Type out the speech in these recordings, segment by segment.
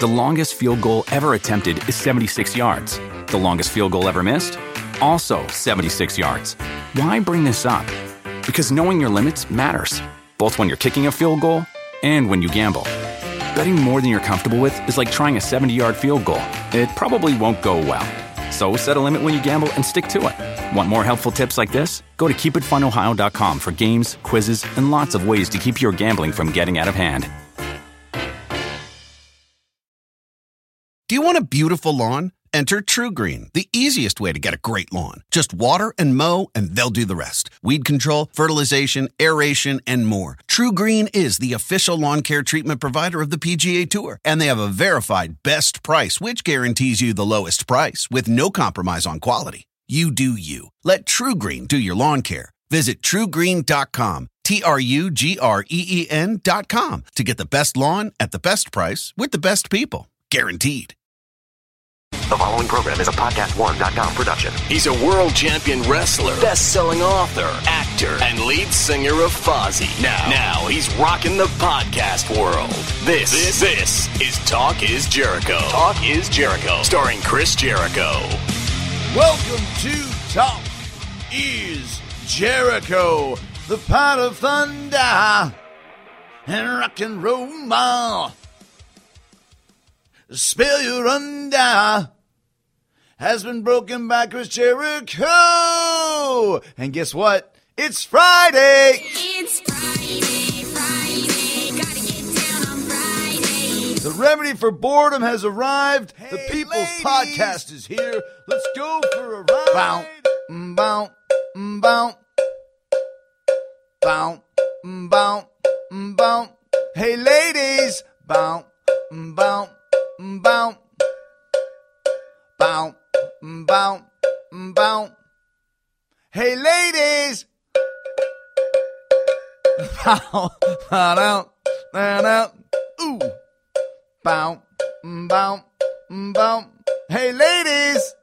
The longest field goal ever attempted is 76 yards. The longest field goal ever missed? Also 76 yards. Why bring this up? Because knowing your limits matters, both when you're kicking a field goal and when you gamble. Betting more than you're comfortable with is like trying a 70-yard field goal. It probably won't go well. So set a limit when you gamble and stick to it. Want more helpful tips like this? Go to keepitfunohio.com for games, quizzes, and lots of ways to keep your gambling from getting out of hand. Do you want a beautiful lawn? Enter TruGreen, the easiest way to get a great lawn. Just water and mow, and they'll do the rest. Weed control, fertilization, aeration, and more. TruGreen is the official lawn care treatment provider of the PGA Tour, and they have a verified best price, which guarantees you the lowest price with no compromise on quality. You do you. Let TruGreen do your lawn care. Visit TruGreen.com, TruGreen.com, to get the best lawn at the best price with the best people. Guaranteed. The following program is a PodcastOne.com production. He's a world champion wrestler, best-selling author, actor, and lead singer of Fozzy. Now he's rocking the podcast world. This is Talk is Jericho. Talk is Jericho, starring Chris Jericho. Welcome to Talk is Jericho, the pot of thunder and rock and roll. The spell you're under has been broken by Chris Jericho. And guess what? It's Friday. It's Friday. Gotta get down on Friday. The remedy for boredom has arrived. Hey, the People's ladies. Podcast is here. Let's go for a ride. Bow, bow, bow, bow, bow, bow. Hey, ladies. Bow, bow, bow, bow, bow, bow. Hey, ladies. Bow, bow, bow, ooh. Bow, bow, bow. Hey, ladies.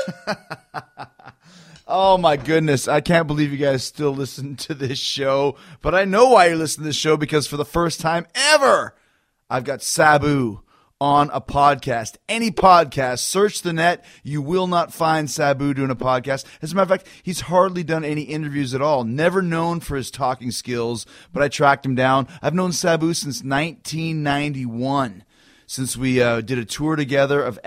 Oh, my goodness. I can't believe you guys still listen to this show. But I know why you listen to this show, because for the first time ever, I've got Sabu on a podcast. Any podcast, search the net. You will not find Sabu doing a podcast. As a matter of fact, he's hardly done any interviews at all. Never known for his talking skills, but I tracked him down. I've known Sabu since 1991. Since we did a tour together of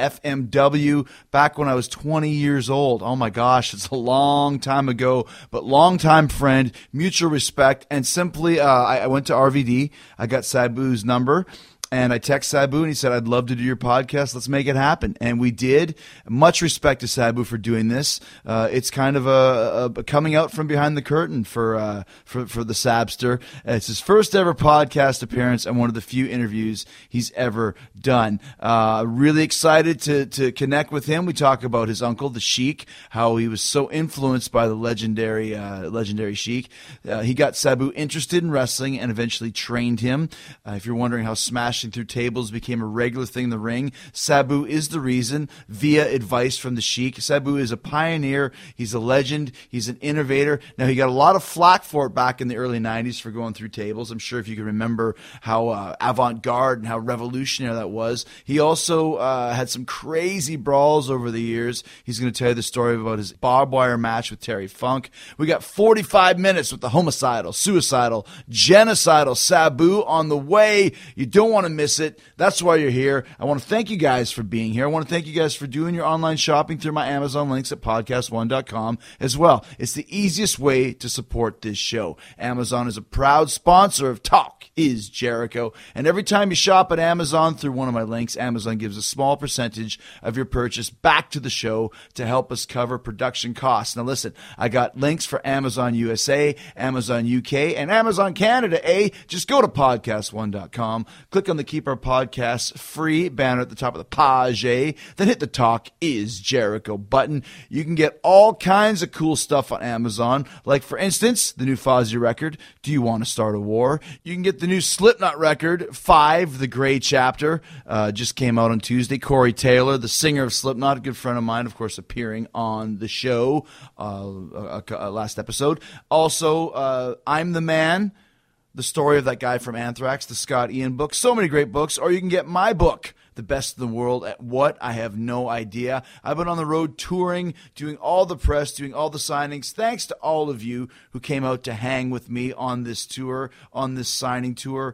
FMW back when I was 20 years old. Oh my gosh, it's a long time ago, but long-time friend, mutual respect, and simply I went to RVD. I got Sabu's number. And I text Sabu, and he said, I'd love to do your podcast. Let's make it happen. And we did. Much respect to Sabu for doing this. It's kind of a coming out from behind the curtain for the Sabster. It's his first ever podcast appearance and one of the few interviews he's ever done. Really excited to connect with him. We talk about his uncle, the Sheik, how he was so influenced by the legendary Sheik. He got Sabu interested in wrestling and eventually trained him. If you're wondering how Smashing Through Tables became a regular thing in the ring, Sabu is the reason, via advice from the Sheik. Sabu is a pioneer. He's a legend. He's an innovator. Now, he got a lot of flack for it back in the early 90s for going through tables. I'm sure if you can remember how avant-garde and how revolutionary that was. He also had some crazy brawls over the years. He's going to tell you the story about his barbed wire match with Terry Funk. We got 45 minutes with the homicidal, suicidal, genocidal Sabu on the way. You don't want to miss it. That's why you're here. I want to thank you guys for being here. I want to thank you guys for doing your online shopping through my Amazon links at podcastone.com as well. It's the easiest way to support this show. Amazon is a proud sponsor of Talk is Jericho. And every time you shop at Amazon through one of my links, Amazon gives a small percentage of your purchase back to the show to help us cover production costs. Now listen, I got links for Amazon USA, Amazon UK, and Amazon Canada, Just go to podcastone.com, click on the Keep Our Podcasts Free banner at the top of the page, then hit the Talk is Jericho button. You can get all kinds of cool stuff on Amazon, like for instance, the new Fozzy record, Do You Want to Start a War? You can get the new Slipknot record, 5, The Gray Chapter, just came out on Tuesday. Corey Taylor, the singer of Slipknot, a good friend of mine, of course, appearing on the show last episode. Also, I'm the Man, the story of that guy from Anthrax, the Scott Ian book. So many great books. Or you can get my book, the best in the world. At what? I have no idea. I've been on the road touring, doing all the press, doing all the signings. Thanks to all of you who came out to hang with me on this tour, on this signing tour.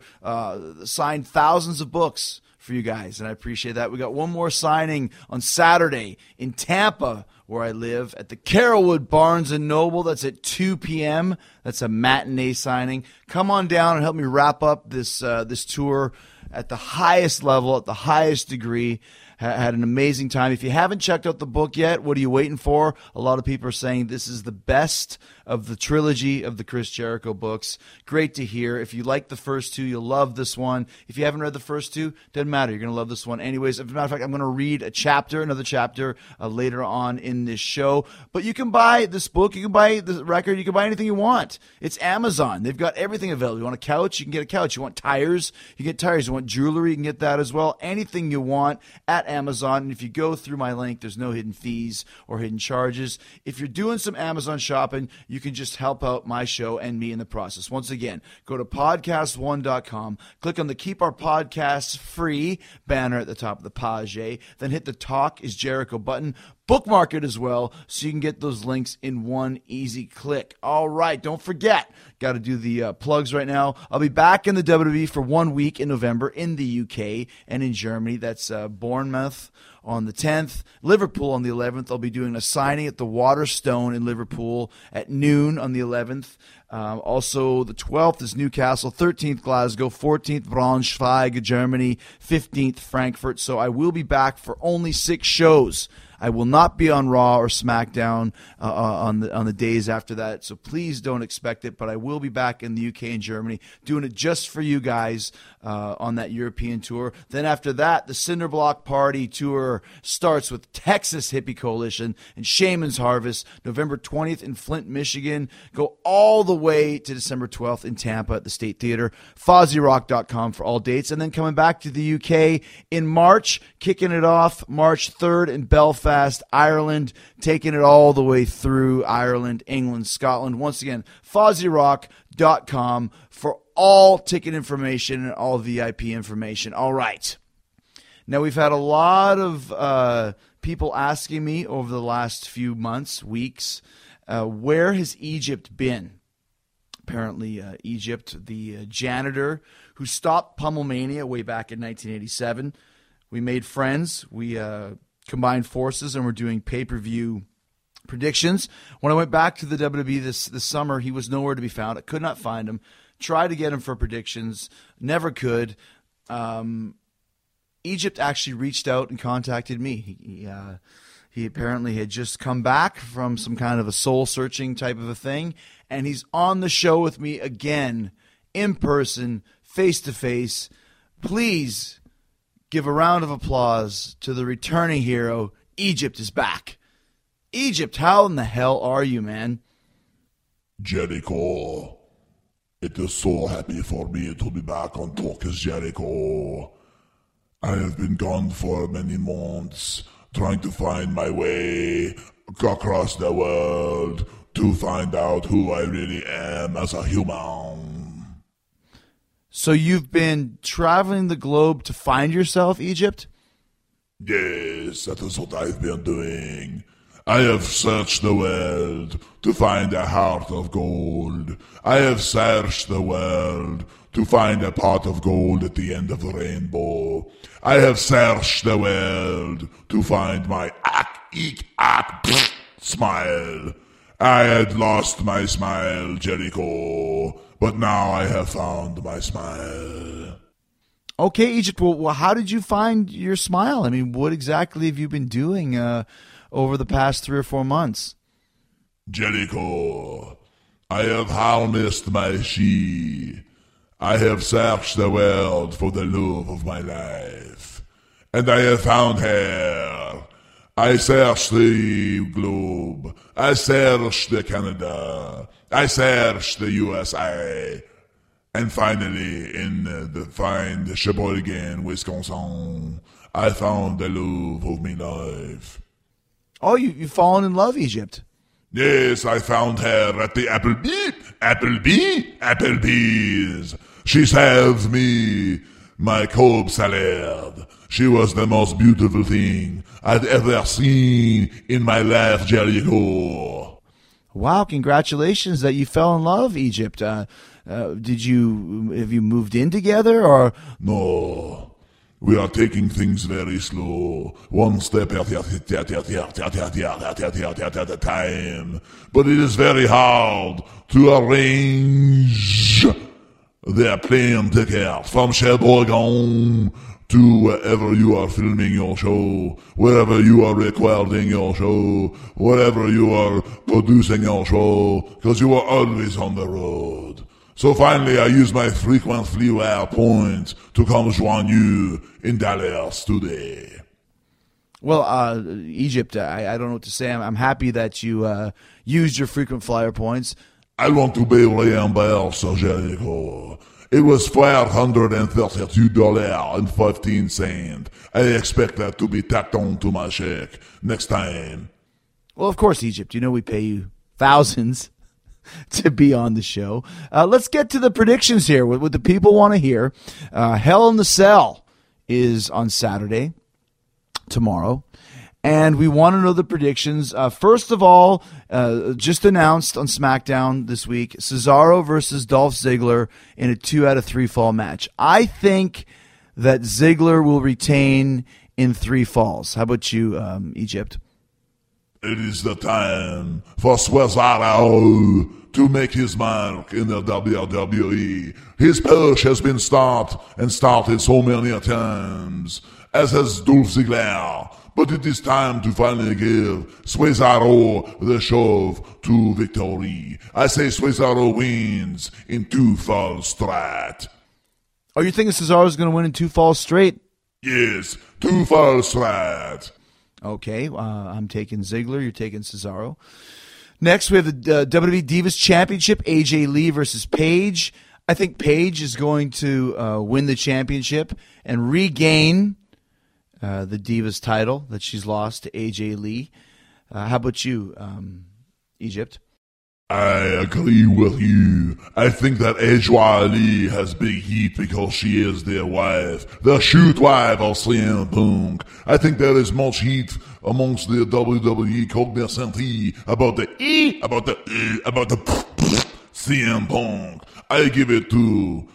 Signed thousands of books for you guys, and I appreciate that. We got one more signing on Saturday in Tampa, where I live, at the Carrollwood Barnes & Noble. That's at 2 p.m. That's a matinee signing. Come on down and help me wrap up this tour at the highest level, at the highest degree. Had an amazing time. If you haven't checked out the book yet, what are you waiting for? A lot of people are saying this is the best of the trilogy of the Chris Jericho books. Great to hear. If you like the first two, you'll love this one. If you haven't read the first two, doesn't matter. You're going to love this one anyways. As a matter of fact, I'm going to read another chapter later on in this show. But you can buy this book. You can buy the record. You can buy anything you want. It's Amazon. They've got everything available. You want a couch? You can get a couch. You want tires? You get tires. You want jewelry? You can get that as well. Anything you want at Amazon. And if you go through my link, there's no hidden fees or hidden charges. If you're doing some Amazon shopping, you can just help out my show and me in the process. Once again, go to podcast1.com, click on the Keep Our Podcasts Free banner at the top of the page, then hit the Talk is Jericho button. Bookmark it as well so you can get those links in one easy click. All right, don't forget, got to do the plugs right now. I'll be back in the WWE for 1 week in November in the UK and in Germany. That's Bournemouth on the 10th, Liverpool on the 11th. I'll be doing a signing at the Waterstone in Liverpool at noon on the 11th. Also, the 12th is Newcastle, 13th Glasgow, 14th Braunschweig, Germany, 15th Frankfurt. So I will be back for only 6 shows. I will not be on Raw or SmackDown on the days after that, so please don't expect it. But I will be back in the UK and Germany doing it just for you guys on that European tour. Then after that, the Cinderblock Party tour starts with Texas Hippie Coalition and Shaman's Harvest, November 20th in Flint, Michigan. Go all the way to December 12th in Tampa at the State Theater. FozzyRock.com for all dates. And then coming back to the UK in March, kicking it off March 3rd in Belfast, Ireland, taking it all the way through Ireland, England, Scotland. Once again, FozzyRock.com for all ticket information and all VIP information. All right. Now, we've had a lot of people asking me over the last few months, weeks, where has Egypt been? Apparently, Egypt, the janitor who stopped Pummelmania way back in 1987. We made friends. We combined forces, and we're doing pay-per-view predictions. When I went back to the WWE this summer, he was nowhere to be found. I could not find him. Tried to get him for predictions. Never could. Egypt actually reached out and contacted me. He apparently had just come back from some kind of a soul-searching type of a thing, and he's on the show with me again, in person, face-to-face. Please give a round of applause to the returning hero. Egypt is back. Egypt, how in the hell are you, man? Jericho, it is so happy for me to be back on Talk is Jericho. I have been gone for many months, trying to find my way across the world to find out who I really am as a human. So you've been traveling the globe to find yourself, Egypt? Yes, that is what I've been doing. I have searched the world to find a heart of gold. I have searched the world to find a pot of gold at the end of the rainbow. I have searched the world to find my smile. I had lost my smile, Jericho, but now I have found my smile. Okay, Egypt, well, how did you find your smile? I mean, what exactly have you been doing over the past 3 or 4 months? Jericho, I have harnessed my she. I have searched the world for the love of my life, and I have found her. I searched the globe. I searched the Canada. I searched the USA. And finally, in the fine Sheboygan, Wisconsin, I found the love of my life. Oh, you've fallen in love, Egypt. Yes, I found her at the Applebee's. She served me my Cobb salad. She was the most beautiful thing I'd ever seen in my life, Jericho. Wow, congratulations that you fell in love, Egypt. Have you moved in together or? No. We are taking things very slow, one step at a time. But it is very hard to arrange their plane ticket from Sheboygan to wherever you are filming your show, wherever you are recording your show, wherever you are producing your show, because you are always on the road. So finally, I use my frequent flywire points to come join you in Dallas today. Well, Egypt, I don't know what to say. I'm happy that you used your frequent flyer points. I want to be reimbursed, Jericho. It was $532.15. I expect that to be tacked on to my check next time. Well, of course, Egypt. You know we pay you thousands to be on the show. Let's get to the predictions here, what the people want to hear. Hell in the Cell is on Saturday, tomorrow, and we want to know the predictions. First of all, just announced on SmackDown this week, Cesaro versus Dolph Ziggler in a 2 out of 3 fall match. I think that Ziggler will retain in 3 falls. How about you, Egypt? It is the time for Cesaro to make his mark in the WWE. His push has been started so many times, as has Dolph Ziggler. But it is time to finally give Cesaro the shove to victory. I say Cesaro wins in 2 falls straight. Oh, you think Cesaro's going to win in 2 falls straight? Yes, 2 falls straight. Okay, I'm taking Ziggler. You're taking Cesaro. Next, we have the WWE Divas Championship, AJ Lee versus Paige. I think Paige is going to win the championship and regain the Divas title that she's lost to AJ Lee. How about you, Egypt? I agree with you. I think that AJ Lee has big heat because she is their wife, the shoot wife of CM Punk. I think there is much heat amongst the WWE cognoscenti about the CM Punk. I give it to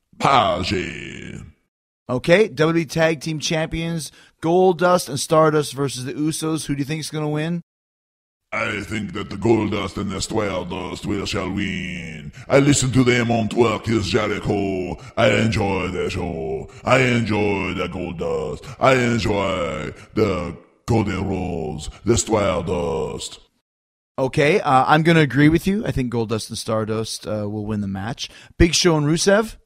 Paige. Okay, WWE Tag Team Champions, Goldust and Stardust versus the Usos. Who do you think is going to win? I think that the Goldust and the Stardust shall win. I listen to them on Twerk is Jericho. I enjoy their show. I enjoy the Goldust. I enjoy the Cody Rhodes, the Stardust. Okay, I'm going to agree with you. I think Goldust and Stardust will win the match. Big Show and Rusev?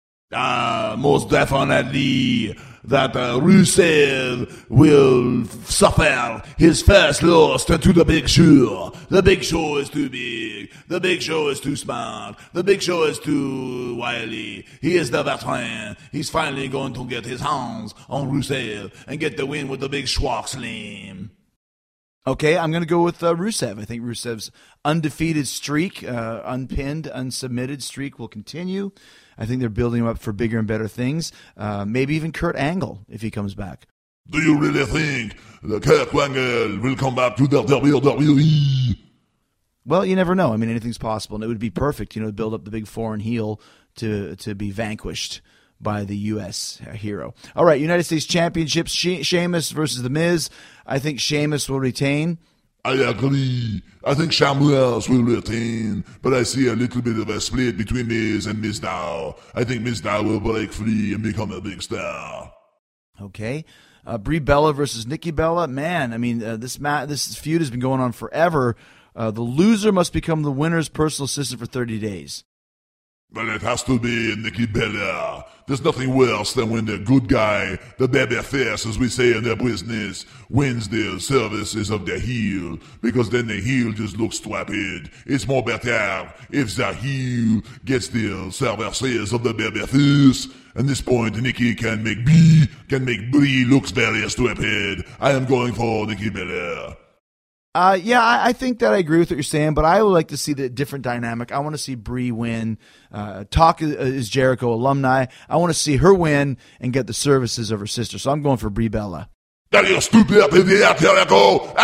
Most definitely that Rusev will suffer his first loss to the Big Show. The Big Show is too big. The Big Show is too smart. The Big Show is too wily. He is the veteran. He's finally going to get his hands on Rusev and get the win with the Big Schwach Slam. Okay, I'm going to go with Rusev. I think Rusev's undefeated streak, unpinned, unsubmitted streak will continue. I think they're building him up for bigger and better things. Maybe even Kurt Angle if he comes back. Do you really think that Kurt Angle will come back to the WWE? Well, you never know. I mean, anything's possible, and it would be perfect, to build up the big foreign heel to be vanquished by the U.S. hero. All right, United States Championship, Sheamus versus The Miz. I think Sheamus will retain. I agree. I think Sheamus will retain, but I see a little bit of a split between Miz and Mizdow. I think Mizdow will break free and become a big star. Okay. Brie Bella versus Nikki Bella. Man, I mean, this feud has been going on forever. The loser must become the winner's personal assistant for 30 days. Well, it has to be Nikki Bella. There's nothing worse than when the good guy, the babyface, as we say in the business, wins the services of the heel, because then the heel just looks stupid. It's more better if the heel gets the services of the babyface. At this point, Nikki can make Brie looks very stupid. I am going for Nikki Bella. I think that I agree with what you're saying, but I would like to see the different dynamic. I want to see Brie win. Talk is Jericho alumni. I want to see her win and get the services of her sister. So I'm going for Brie Bella. You stupid Jericho!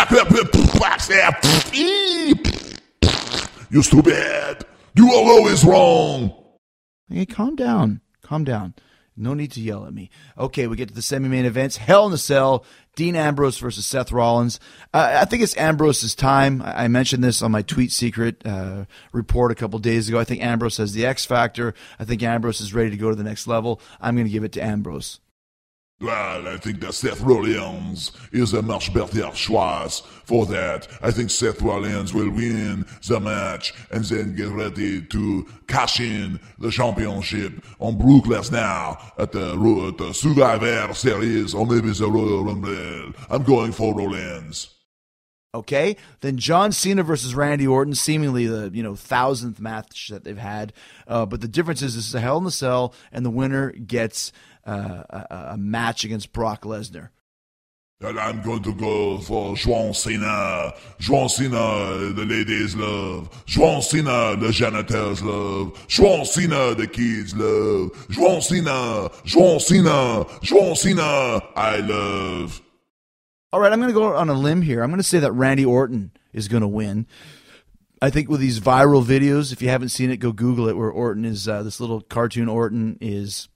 You stupid! You are always wrong. Hey, calm down. Calm down. No need to yell at me. Okay, we get to the semi-main events. Hell in a Cell, Dean Ambrose versus Seth Rollins. I think it's Ambrose's time. I mentioned this on my Tweet Secret report a couple days ago. I think Ambrose has the X factor. I think Ambrose is ready to go to the next level. I'm going to give it to Ambrose. Well, I think that Seth Rollins is a much better choice for that. I think Seth Rollins will win the match and then get ready to cash in the championship on Brock Lesnar at the Survivor Series or maybe the Royal Rumble. I'm going for Rollins. Okay, then John Cena versus Randy Orton, seemingly the 1,000th match that they've had. But the difference is this is a Hell in a Cell, and the winner gets a match against Brock Lesnar. And I'm going to go for John Cena. John Cena, the ladies love. John Cena, the janitors love. John Cena, the kids love. John Cena, John Cena, John Cena, I love. All right, I'm going to go on a limb here. I'm going to say that Randy Orton is going to win. I think with these viral videos, if you haven't seen it, go Google it, where Orton is, this little cartoon Orton is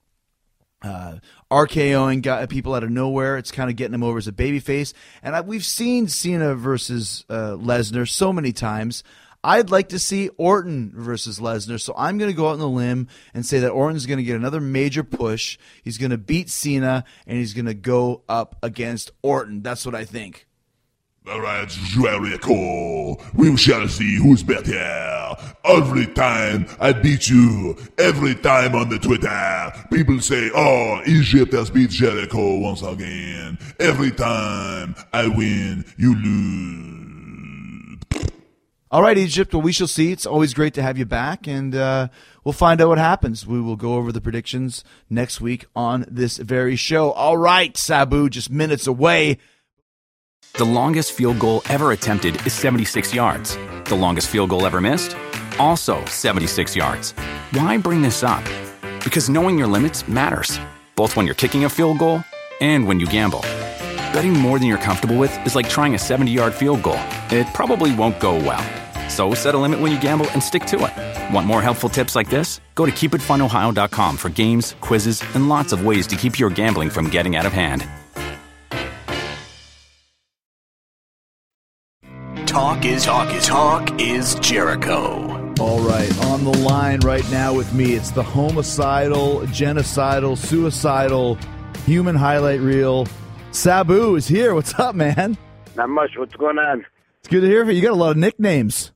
RKOing people out of nowhere. It's kind of getting him over as a babyface. And we've seen Cena versus Lesnar so many times. I'd like to see Orton versus Lesnar, so I'm going to go out on the limb and say that Orton's going to get another major push. He's going to beat Cena, and he's going to go up against Orton. That's what I think. All right, Jericho, we shall see who's better. Every time I beat you, every time on the Twitter, people say, oh, Egypt has beat Jericho once again. Every time I win, you lose. All right, Egypt, well, we shall see. It's always great to have you back, and we'll find out what happens. We will go over the predictions next week on this very show. All right, Sabu, just minutes away. The longest field goal ever attempted is 76 yards. The longest field goal ever missed? Also 76 yards. Why bring this up? Because knowing your limits matters, both when you're kicking a field goal and when you gamble. Betting more than you're comfortable with is like trying a 70-yard field goal. It probably won't go well. So set a limit when you gamble and stick to it. Want more helpful tips like this? Go to keepitfunohio.com for games, quizzes, and lots of ways to keep your gambling from getting out of hand. Talk is Jericho. All right, on the line right now with me, it's the homicidal, genocidal, suicidal, human highlight reel. Sabu is here. What's up, man? Not much. What's going on? It's good to hear from you. You got a lot of nicknames.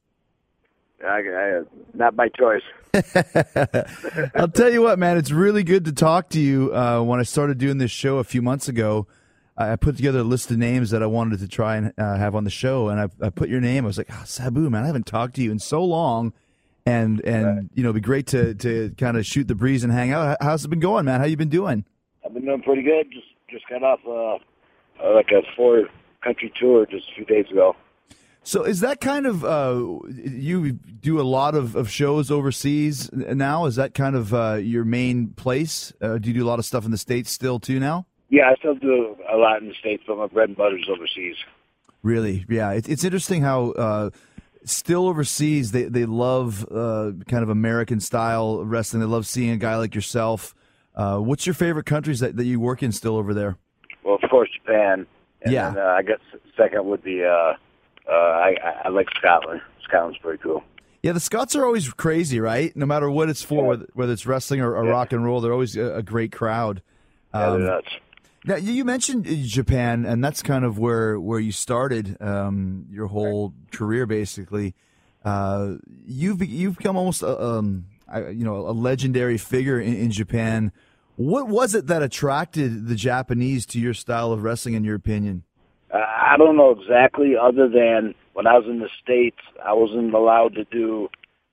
Not by choice. I'll tell you what, man, it's really good to talk to you. When I started doing this show a few months ago, I put together a list of names that I wanted to try and have on the show, and I put your name. I was like, Sabu, man, I haven't talked to you in so long, and it'd be great to kind of shoot the breeze and hang out. How's it been going, man? How you been doing? I've been doing pretty good. Just got off like a 4-country tour just a few days ago. So is that kind of you do a lot of shows overseas now? Is that kind of your main place? Do you do a lot of stuff in the States still too now? Yeah, I still do a lot in the States, but my bread and butter's overseas. Really? Yeah. It's interesting how still overseas they love kind of American-style wrestling. They love seeing a guy like yourself. What's your favorite countries that you work in still over there? Well, of course, Japan. And yeah. then, I guess second would be I like Scotland. Scotland's pretty cool. Yeah, the Scots are always crazy, right? No matter what it's for, whether it's wrestling or rock and roll, they're always a great crowd. Yeah, they're nuts. Now, you mentioned Japan, and that's kind of where you started your whole career, basically. You've become almost a legendary figure in Japan. What was it that attracted the Japanese to your style of wrestling, in your opinion? I don't know exactly, other than when I was in the States, I wasn't allowed to do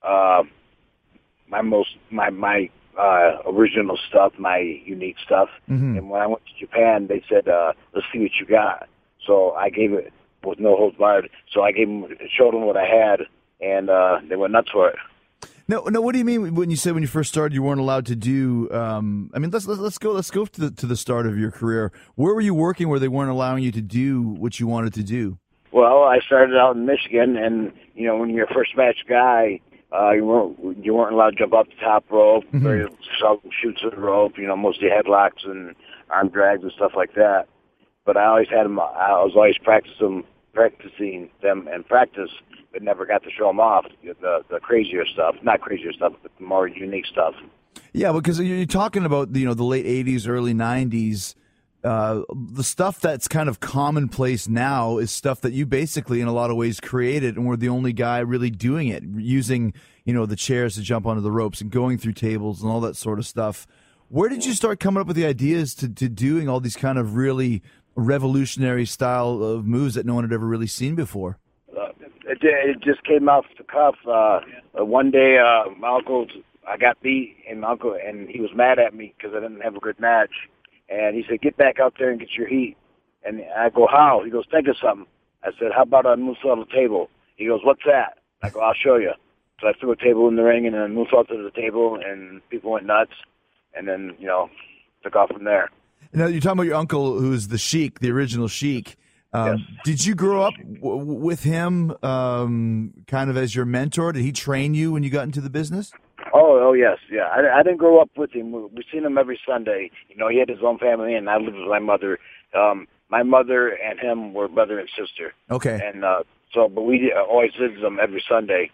my original stuff, my unique stuff. Mm-hmm. And when I went to Japan, they said, let's see what you got. So I gave it with no holds barred. So I showed them what I had, and they went nuts for it. No. What do you mean when you said when you first started you weren't allowed to do? I mean, let's go to the start of your career. Where were you working where they weren't allowing you to do what you wanted to do? Well, I started out in Michigan, and when you're a first match guy, you weren't allowed to jump off the top rope. Very seldom shoots at the rope. Mostly headlocks and arm drags and stuff like that. But I always had them. I was always practicing them in practice, but never got to show them off. The crazier stuff, not crazier stuff, but the more unique stuff. Yeah, because you're talking about the late '80s, early '90s. The stuff that's kind of commonplace now is stuff that you basically, in a lot of ways, created, and were the only guy really doing it, using the chairs to jump onto the ropes and going through tables and all that sort of stuff. Where did you start coming up with the ideas to doing all these kind of really revolutionary style of moves that no one had ever really seen before? It just came off the cuff. One day, my uncle, I got beat, and my uncle, and he was mad at me because I didn't have a good match. And he said, "Get back out there and get your heat." And I go, "How?" He goes, "Think of something." I said, "How about a moonsault on the table?" He goes, "What's that?" I go, "I'll show you." So I threw a table in the ring and then moonsault to the table, and people went nuts. And then, took off from there. Now, you're talking about your uncle, who's the Sheik, the original Sheik. Yes. Did you grow up with him kind of as your mentor? Did he train you when you got into the business? Oh yes, yeah. I didn't grow up with him. We seen him every Sunday. He had his own family, and I lived with my mother. My mother and him were brother and sister. Okay. And but we always visited him every Sunday.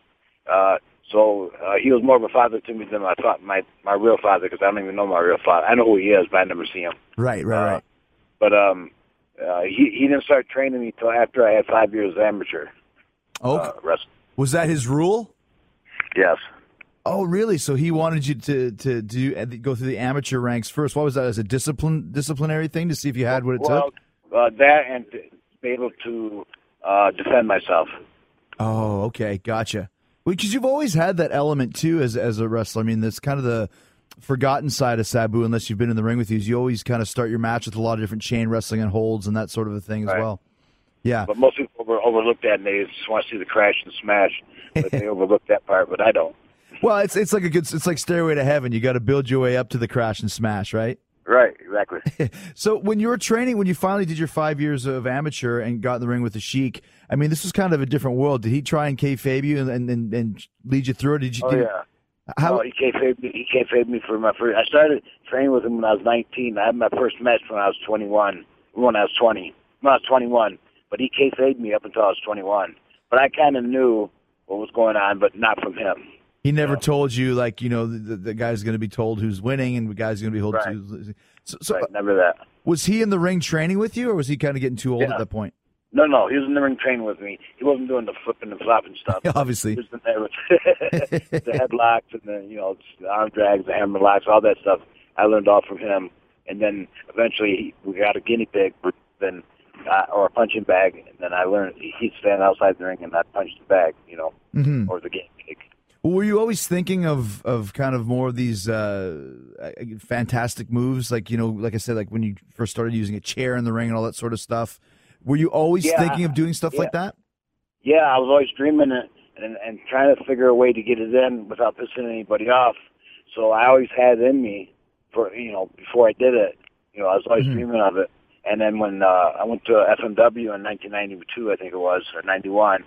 So he was more of a father to me than I thought my real father, because I don't even know my real father. I know who he is, but I never see him. Right. But he didn't start training me till after I had 5 years amateur wrestling. Was that his rule? Yes. Oh, really? So he wanted you to go through the amateur ranks first. What was that, as a disciplinary thing to see if you had what it took? That and to be able to defend myself. Oh, okay, gotcha. Because you've always had that element too as a wrestler. I mean, that's kind of the forgotten side of Sabu, unless you've been in the ring with you. Is you always kind of start your match with a lot of different chain wrestling and holds and that sort of a thing as well. Yeah. But most people overlook that, and they just want to see the crash and smash. But they overlook that part, but I don't. Well, it's like it's like Stairway to Heaven. You got to build your way up to the crash and smash, right? Right, exactly. So when you were training, when you finally did your 5 years of amateur and got in the ring with the Sheik, I mean, this was kind of a different world. Did he try and kayfabe you and lead you through it? Did you? Yeah. How? He kayfabed me for my first. I started training with him when I was 19. I had my first match when I was 21. When I was 20. When I was 21. But he kayfabed me up until I was 21. But I kind of knew what was going on, but not from him. He never told you, like, the guy's going to be told who's winning and the guy's going to be told who's losing. So right, never that. Was he in the ring training with you, or was he kind of getting too old at that point? No, he was in the ring training with me. He wasn't doing the flipping and flopping stuff. Obviously. He was in there with the headlocks and the arm drags, the hammer locks, all that stuff. I learned all from him. And then eventually we got a guinea pig, or a punching bag, and then I learned he'd stand outside the ring and I'd punch the bag, or the guinea pig. Well, were you always thinking of kind of more of these fantastic moves, like like I said, like when you first started using a chair in the ring and all that sort of stuff? Were you always thinking of doing stuff like that? Yeah, I was always dreaming it and trying to figure a way to get it in without pissing anybody off. So I always had it in me for before I did it. I was always dreaming of it. And then when I went to FMW in 1992, I think it was, or 91.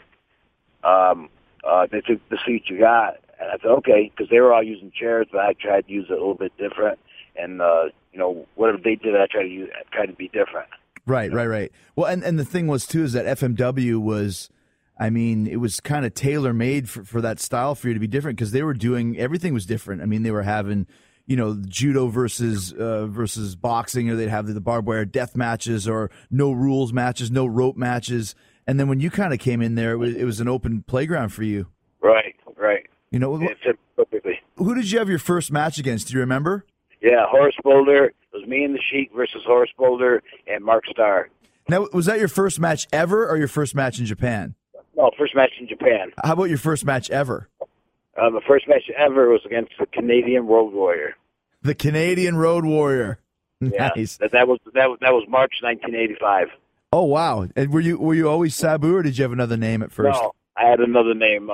They took the seat you got, and I said, okay, because they were all using chairs, but I tried to use it a little bit different, and whatever they did, I tried to be different. Right. Well, and the thing was too is that FMW was, I mean, it was kind of tailor made for that style for you to be different, because they were doing everything was different. I mean, they were having judo versus boxing, or they'd have the barbed wire death matches, or no rules matches, no rope matches. And then when you kind of came in there, it was an open playground for you. Right. It fit perfectly. Who did you have your first match against? Do you remember? Yeah, Horace Boulder. It was me and the Sheik versus Horace Boulder and Mark Starr. Now, was that your first match ever, or your first match in Japan? No, first match in Japan. How about your first match ever? The first match ever was against the Canadian Road Warrior. The Canadian Road Warrior. Nice. Yeah, that was March 1985. Oh wow! And were you always Sabu, or did you have another name at first? No, I had another name,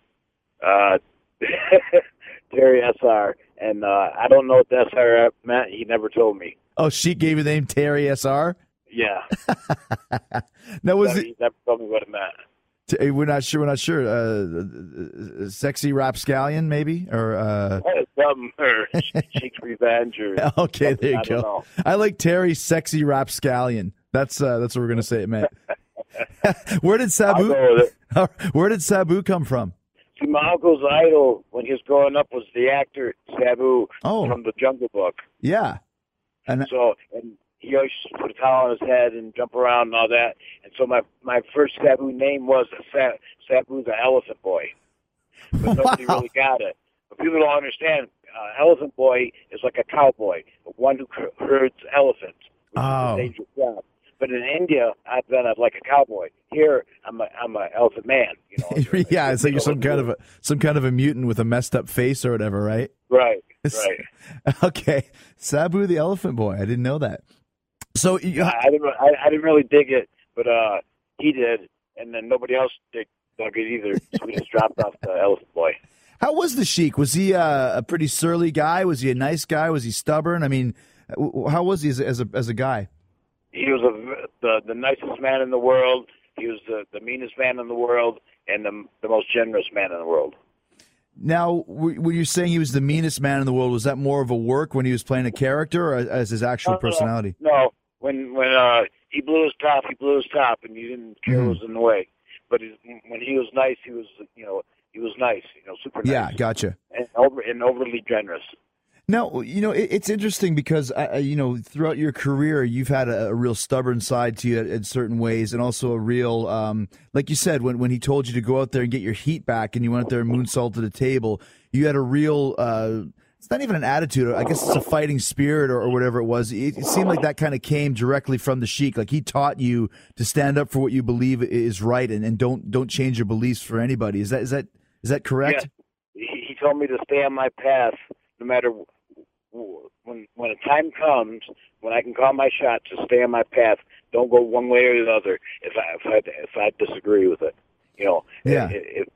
Terry SR, and I don't know what the SR meant. He never told me. Oh, Sheik gave you the name Terry SR. Yeah. Now was He never told me what it meant. We're not sure. Sexy rapscallion, maybe, or Something, or Sheik's Revenge, or okay, there you I don't go. know. I like Terry Sexy Rapscallion. That's what we're gonna say it meant. Where did I'll Sabu? go with it. Where did Sabu come from? See, my uncle's idol when he was growing up was the actor Sabu from the Jungle Book. Yeah, and he always used to put a towel on his head and jump around and all that. And so my first Sabu name was Sabu the Elephant Boy. But nobody really got it. But people don't understand. Elephant Boy is like a cowboy, one who herds elephants, which is a dangerous job. But in India, I've been like a cowboy. Here, I'm a elephant man. You know. Yeah, it's like you're some kind of a mutant with a messed up face or whatever, right? Right. Okay, Sabu the Elephant Boy. I didn't know that. So I didn't really dig it, but he did, and then nobody else dug it either. So we just dropped off the Elephant Boy. How was the Sheik? Was he a pretty surly guy? Was he a nice guy? Was he stubborn? I mean, how was he as a guy? He was the nicest man in the world. He was the meanest man in the world, and the most generous man in the world. Now, were you saying he was the meanest man in the world? Was that more of a work when he was playing a character, or as his actual personality? No. When he blew his top, and you didn't care what was in the way. But when he was nice, he was nice, super nice. Yeah, gotcha. And overly generous. Now, it's interesting because, throughout your career, you've had a real stubborn side to you in certain ways, and also a real, like you said, when he told you to go out there and get your heat back and you went out there and moonsaulted the table, you had a real, it's not even an attitude, I guess it's a fighting spirit or whatever it was. It seemed like that kind of came directly from the Sheik. Like he taught you to stand up for what you believe is right and don't change your beliefs for anybody. Is that correct? Yeah. He told me to stay on my path no matter when a time comes when I can call my shot, to stay on my path. Don't go one way or the other. If I disagree with it, Yeah. If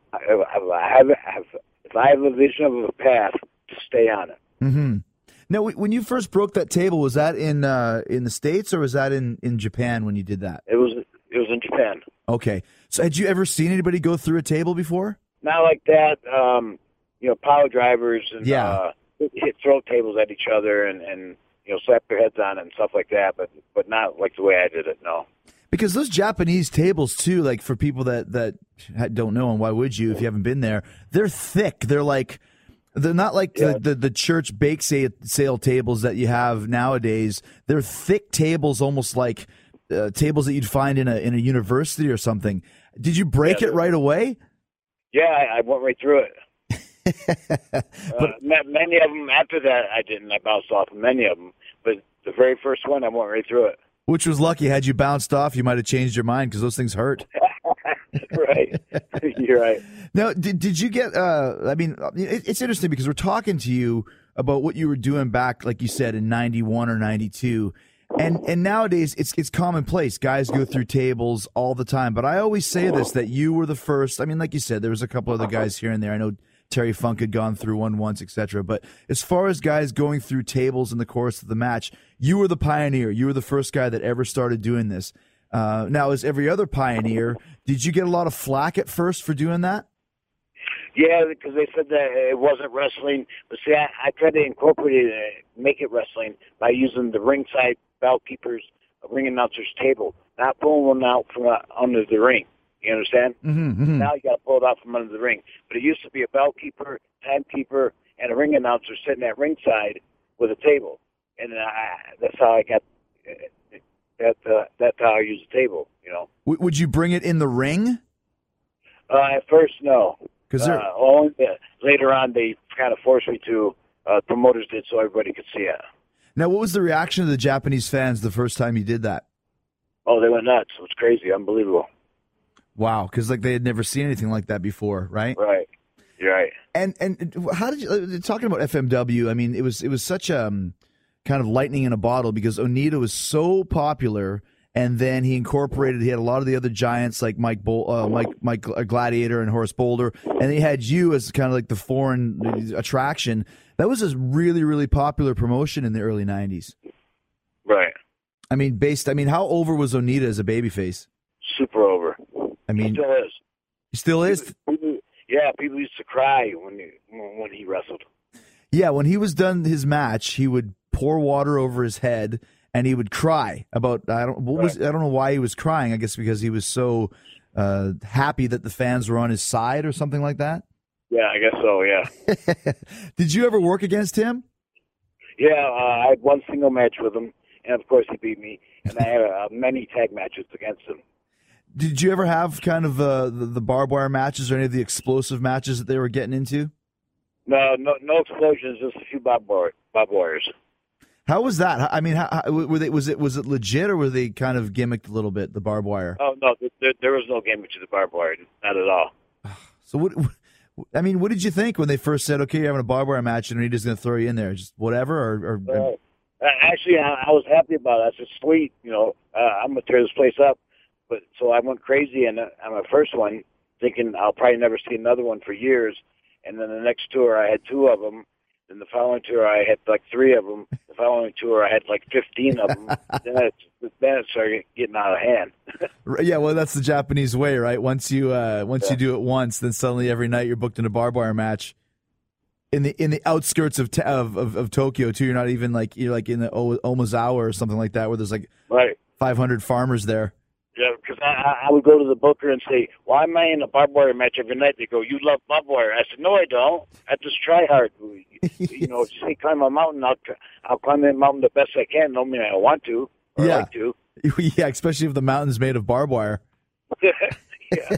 I have a vision of a path, to stay on it. Mm-hmm. Now, when you first broke that table, was that in the States or was that in Japan when you did that? It was in Japan. Okay. So had you ever seen anybody go through a table before? Not like that. Power drivers and throw tables at each other and slap their heads on it and stuff like that, but not like the way I did it, no. Because those Japanese tables, too, like for people that don't know, and why would you if you haven't been there, they're thick. They're not like the church bake sale tables that you have nowadays. They're thick tables, almost like tables that you'd find in a university or something. Did you break it right away? Yeah, I went right through it. Many of them after that I didn't. I bounced off many of them, but the very first one I went right through it. Which was lucky. Had you bounced off, you might have changed your mind because those things hurt. Right. You're right. Now, did you get, it's interesting because we're talking to you about what you were doing back, like you said, in 91 or 92. And nowadays, it's commonplace. Guys go through tables all the time. But I always say this, that you were the first. I mean, like you said, there was a couple other guys here and there. I know Terry Funk had gone through one once, etc. But as far as guys going through tables in the course of the match, you were the pioneer. You were the first guy that ever started doing this. Now, as every other pioneer, did you get a lot of flack at first for doing that? Yeah, because they said that it wasn't wrestling. But see, I tried to incorporate it, make it wrestling by using the ringside bell keeper's ring announcer's table, not pulling one out from under the ring. You understand? Mm-hmm. Now you got to pull it out from under the ring. But it used to be a bell keeper, timekeeper, and a ring announcer sitting at ringside with a table, and that's how I got. That's how I use the table. Would you bring it in the ring? At first, no. Because later on, they kind of forced me to. Promoters did so everybody could see it. Now, what was the reaction of the Japanese fans the first time you did that? Oh, they went nuts. It was crazy, unbelievable. Wow, because they had never seen anything like that before, right? Right. You're right. And how did you talking about FMW? I mean, it was such a kind of lightning in a bottle because Onita was so popular, and then he incorporated. He had a lot of the other giants like Mike Gladiator and Horace Boulder, and he had you as kind of like the foreign attraction. That was a really, really popular promotion in the early '90s. Right. I mean, how over was Onita as a babyface? Super over. I mean, He still is. he still is. People used to cry when he wrestled. Yeah, when he was done his match, he would pour water over his head and he would cry about I don't know why he was crying. I guess because he was so happy that the fans were on his side or something like that. Yeah, I guess so. Yeah. Did you ever work against him? Yeah, I had one single match with him, and of course he beat me. And I had many tag matches against him. Did you ever have kind of the barbed wire matches or any of the explosive matches that they were getting into? No explosions, just a few barbed wires. How was that? I mean, was it legit or were they kind of gimmicked a little bit, the barbed wire? Oh no, there was no gimmick to the barbed wire, not at all. So what did you think when they first said, "Okay, you're having a barbed wire match and Onita's going to throw you in there"? Just whatever, or actually, I was happy about it. I said, "Sweet, I'm gonna tear this place up." But so I went crazy on my first one, thinking I'll probably never see another one for years. And then the next tour, I had 2 of them. Then the following tour, I had like 3 of them. The following tour, I had like 15 of them. then it started getting out of hand. Yeah, well, that's the Japanese way, right? Once you do it once, then suddenly every night you're booked in a barbed wire match. In the outskirts of Tokyo too, you're not even you're in the Omazawa or something like that, where there's like 500 farmers there. Yeah, because I would go to the booker and say, "Why am I in a barbed wire match every night?" They go, "You love barbed wire." I said, "No, I don't. I just try hard. If you say climb a mountain, I'll climb that mountain the best I can. Don't mean I want to or like to." Yeah, especially if the mountain's made of barbed wire. yeah.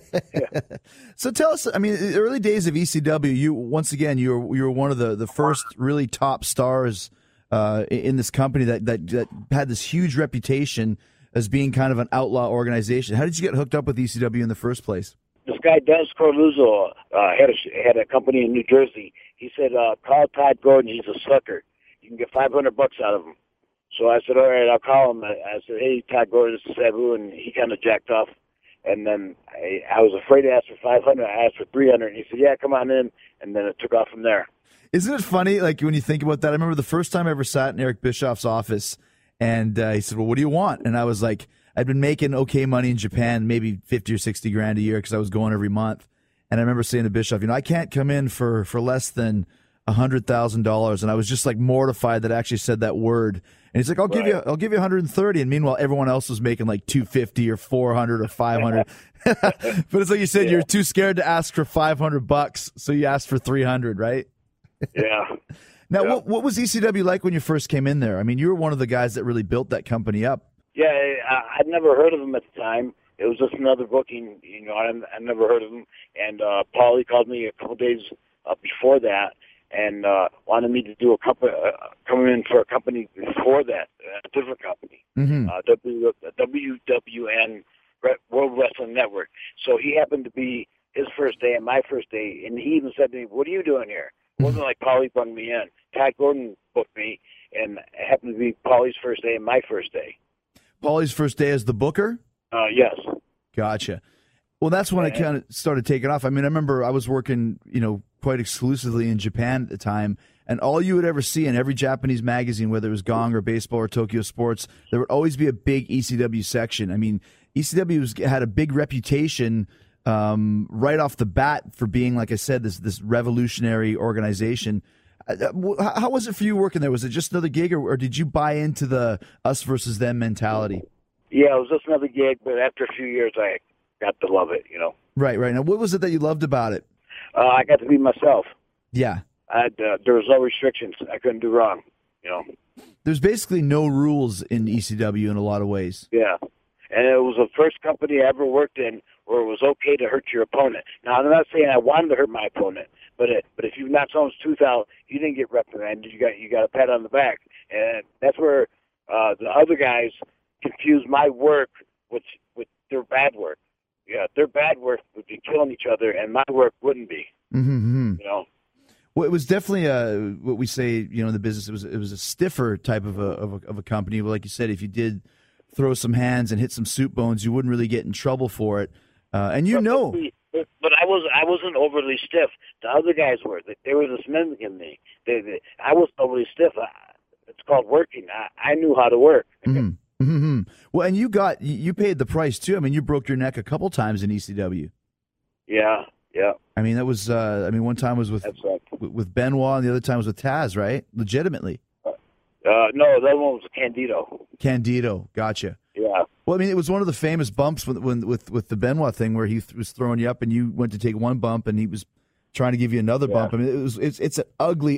So tell us, I mean, the early days of ECW, you were one of the first really top stars in this company that had this huge reputation as being kind of an outlaw organization. How did you get hooked up with ECW in the first place? This guy, Dennis Corluzzo, had a company in New Jersey. He said, "Call Todd Gordon. He's a sucker. You can get $500 out of him." So I said, "All right, I'll call him." I said, "Hey, Todd Gordon, this is Sabu," and he kind of jacked off. And then I was afraid to ask for $500. I asked for $300, and he said, "Yeah, come on in." And then it took off from there. Isn't it funny, like when you think about that? I remember the first time I ever sat in Eric Bischoff's office, and he said, "Well, what do you want?" And I was like, I'd been making okay money in Japan, maybe 50 or 60 grand a year because I was going every month. And I remember saying to Bischoff, I can't come in for less than $100,000. And I was just like mortified that I actually said that word. And he's like, I'll give you 130. And meanwhile, everyone else was making like 250 or 400 or 500. But it's like you said, you're too scared to ask for $500, so you asked for 300, right? Yeah. Now, what was ECW like when you first came in there? I mean, you were one of the guys that really built that company up. Yeah, I'd never heard of him at the time. It was just another booking, I never heard of him. And Paulie called me a couple days before that and wanted me to do come in for a company before that, a different company, WWN, World Wrestling Network. So he happened to be his first day and my first day, and he even said to me, "What are you doing here?" It wasn't like Paulie brought me in. Todd Gordon booked me, and it happened to be Paulie's first day and my first day. Paulie's first day as the booker? Yes. Gotcha. Well, that's when I kind of started taking off. I mean, I remember I was working, quite exclusively in Japan at the time, and all you would ever see in every Japanese magazine, whether it was Gong or Baseball or Tokyo Sports, there would always be a big ECW section. I mean, ECW had a big reputation right off the bat for being, like I said, this revolutionary organization. How was it for you working there? Was it just another gig, or did you buy into the us versus them mentality? Yeah, it was just another gig, but after a few years, I got to love it, Right. Now, what was it that you loved about it? I got to be myself. Yeah. There was no restrictions. I couldn't do wrong, There's basically no rules in ECW in a lot of ways. Yeah. And it was the first company I ever worked in where it was okay to hurt your opponent. Now, I'm not saying I wanted to hurt my opponent, but if you knocked someone's tooth out, you didn't get reprimanded. You got a pat on the back, and that's where the other guys confused my work with their bad work. Yeah, their bad work would be killing each other, and my work wouldn't be. Mm-hmm. Well, it was definitely what we say, in the business. It was a stiffer type of a company. Like you said, if you did throw some hands and hit some soup bones, you wouldn't really get in trouble for it. And But I wasn't overly stiff. The other guys were. They were just mimicking me. I was overly stiff. It's called working. I knew how to work. Mm-hmm. Well, and you paid the price too. I mean, you broke your neck a couple times in ECW. Yeah. I mean, that was. One time was with Benoit, and the other time was with Taz, right? Legitimately. No, that one was Candido. Candido, gotcha. Yeah. Well, I mean, it was one of the famous bumps when with the Benoit thing where he was throwing you up and you went to take one bump and he was trying to give you another bump. I mean, it's an ugly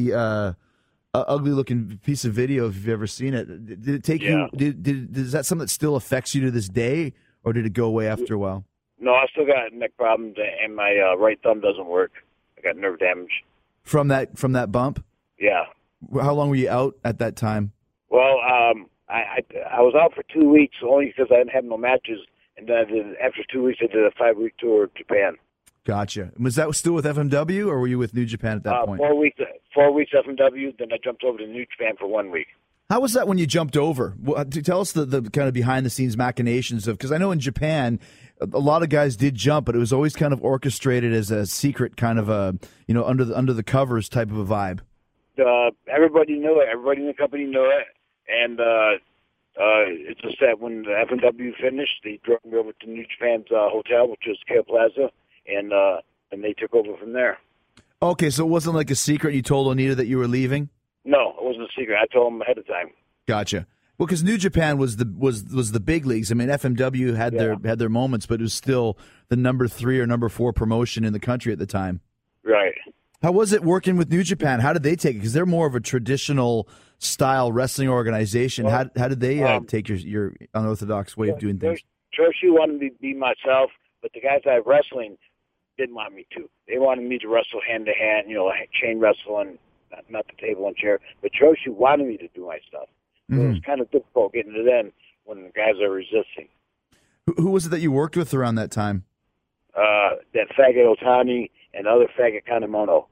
looking piece of video if you've ever seen it. Did it take you? Is that something that still affects you to this day, or did it go away after a while? No, I still got neck problems and my right thumb doesn't work. I got nerve damage from that bump. Yeah. How long were you out at that time? Well, I was out for 2 weeks only because I didn't have no matches, and then after 2 weeks I did a 5-week tour of Japan. Gotcha. Was that still with FMW, or were you with New Japan at that point? 4 weeks. 4 weeks FMW, then I jumped over to New Japan for 1 week. How was that when you jumped over? Tell us the kind of behind the scenes machinations of, because I know in Japan a lot of guys did jump, but it was always kind of orchestrated as a secret kind of a under the covers type of a vibe. Everybody knew it. Everybody in the company knew it, and it's just that when the FMW finished, they drove me over to New Japan's hotel, which was Kale Plaza, and they took over from there. Okay, so it wasn't like a secret. You told Onita that you were leaving? No, it wasn't a secret. I told them ahead of time. Gotcha. Well, because New Japan was the big leagues. I mean, FMW had their moments, but it was still the number 3 or number 4 promotion in the country at the time. Right. How was it working with New Japan? How did they take it? Because they're more of a traditional style wrestling organization. Well, how did they take your unorthodox way of doing things? Churchy wanted me to be myself, but the guys I wrestling didn't want me to. They wanted me to wrestle hand to hand, chain wrestling, not the table and chair. But Churchy wanted me to do my stuff. So it was kind of difficult getting to them when the guys are resisting. Who was it that you worked with around that time? That faggot Otani and the other faggot Kanemoto.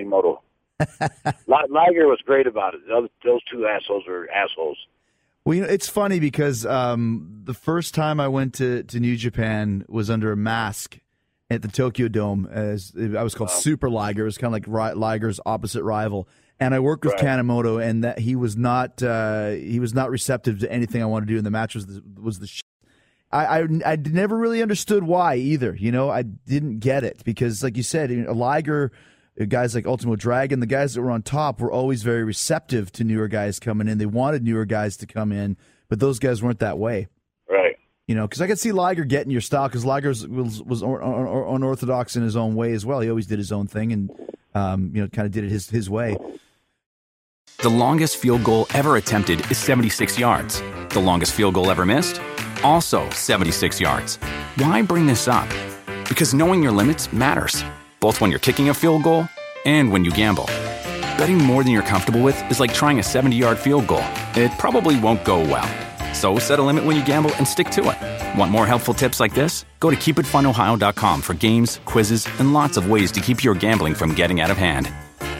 Liger was great about it. Those two assholes were assholes. Well, it's funny because the first time I went to New Japan was under a mask at the Tokyo Dome. I was called Super Liger. It was kind of like Liger's opposite rival. And I worked with Kanemoto, and that he was not receptive to anything I wanted to do. And the match was the shit. I never really understood why either. I didn't get it because, like you said, Liger, guys like Ultimo Dragon, the guys that were on top were always very receptive to newer guys coming in. They wanted newer guys to come in, but those guys weren't that way. Right. Because I could see Liger getting your style because Liger was unorthodox in his own way as well. He always did his own thing and kind of did it his way. The longest field goal ever attempted is 76 yards. The longest field goal ever missed? Also 76 yards. Why bring this up? Because knowing your limits matters, both when you're kicking a field goal and when you gamble. Betting more than you're comfortable with is like trying a 70-yard field goal. It probably won't go well. So set a limit when you gamble and stick to it. Want more helpful tips like this? Go to keepitfunohio.com for games, quizzes, and lots of ways to keep your gambling from getting out of hand.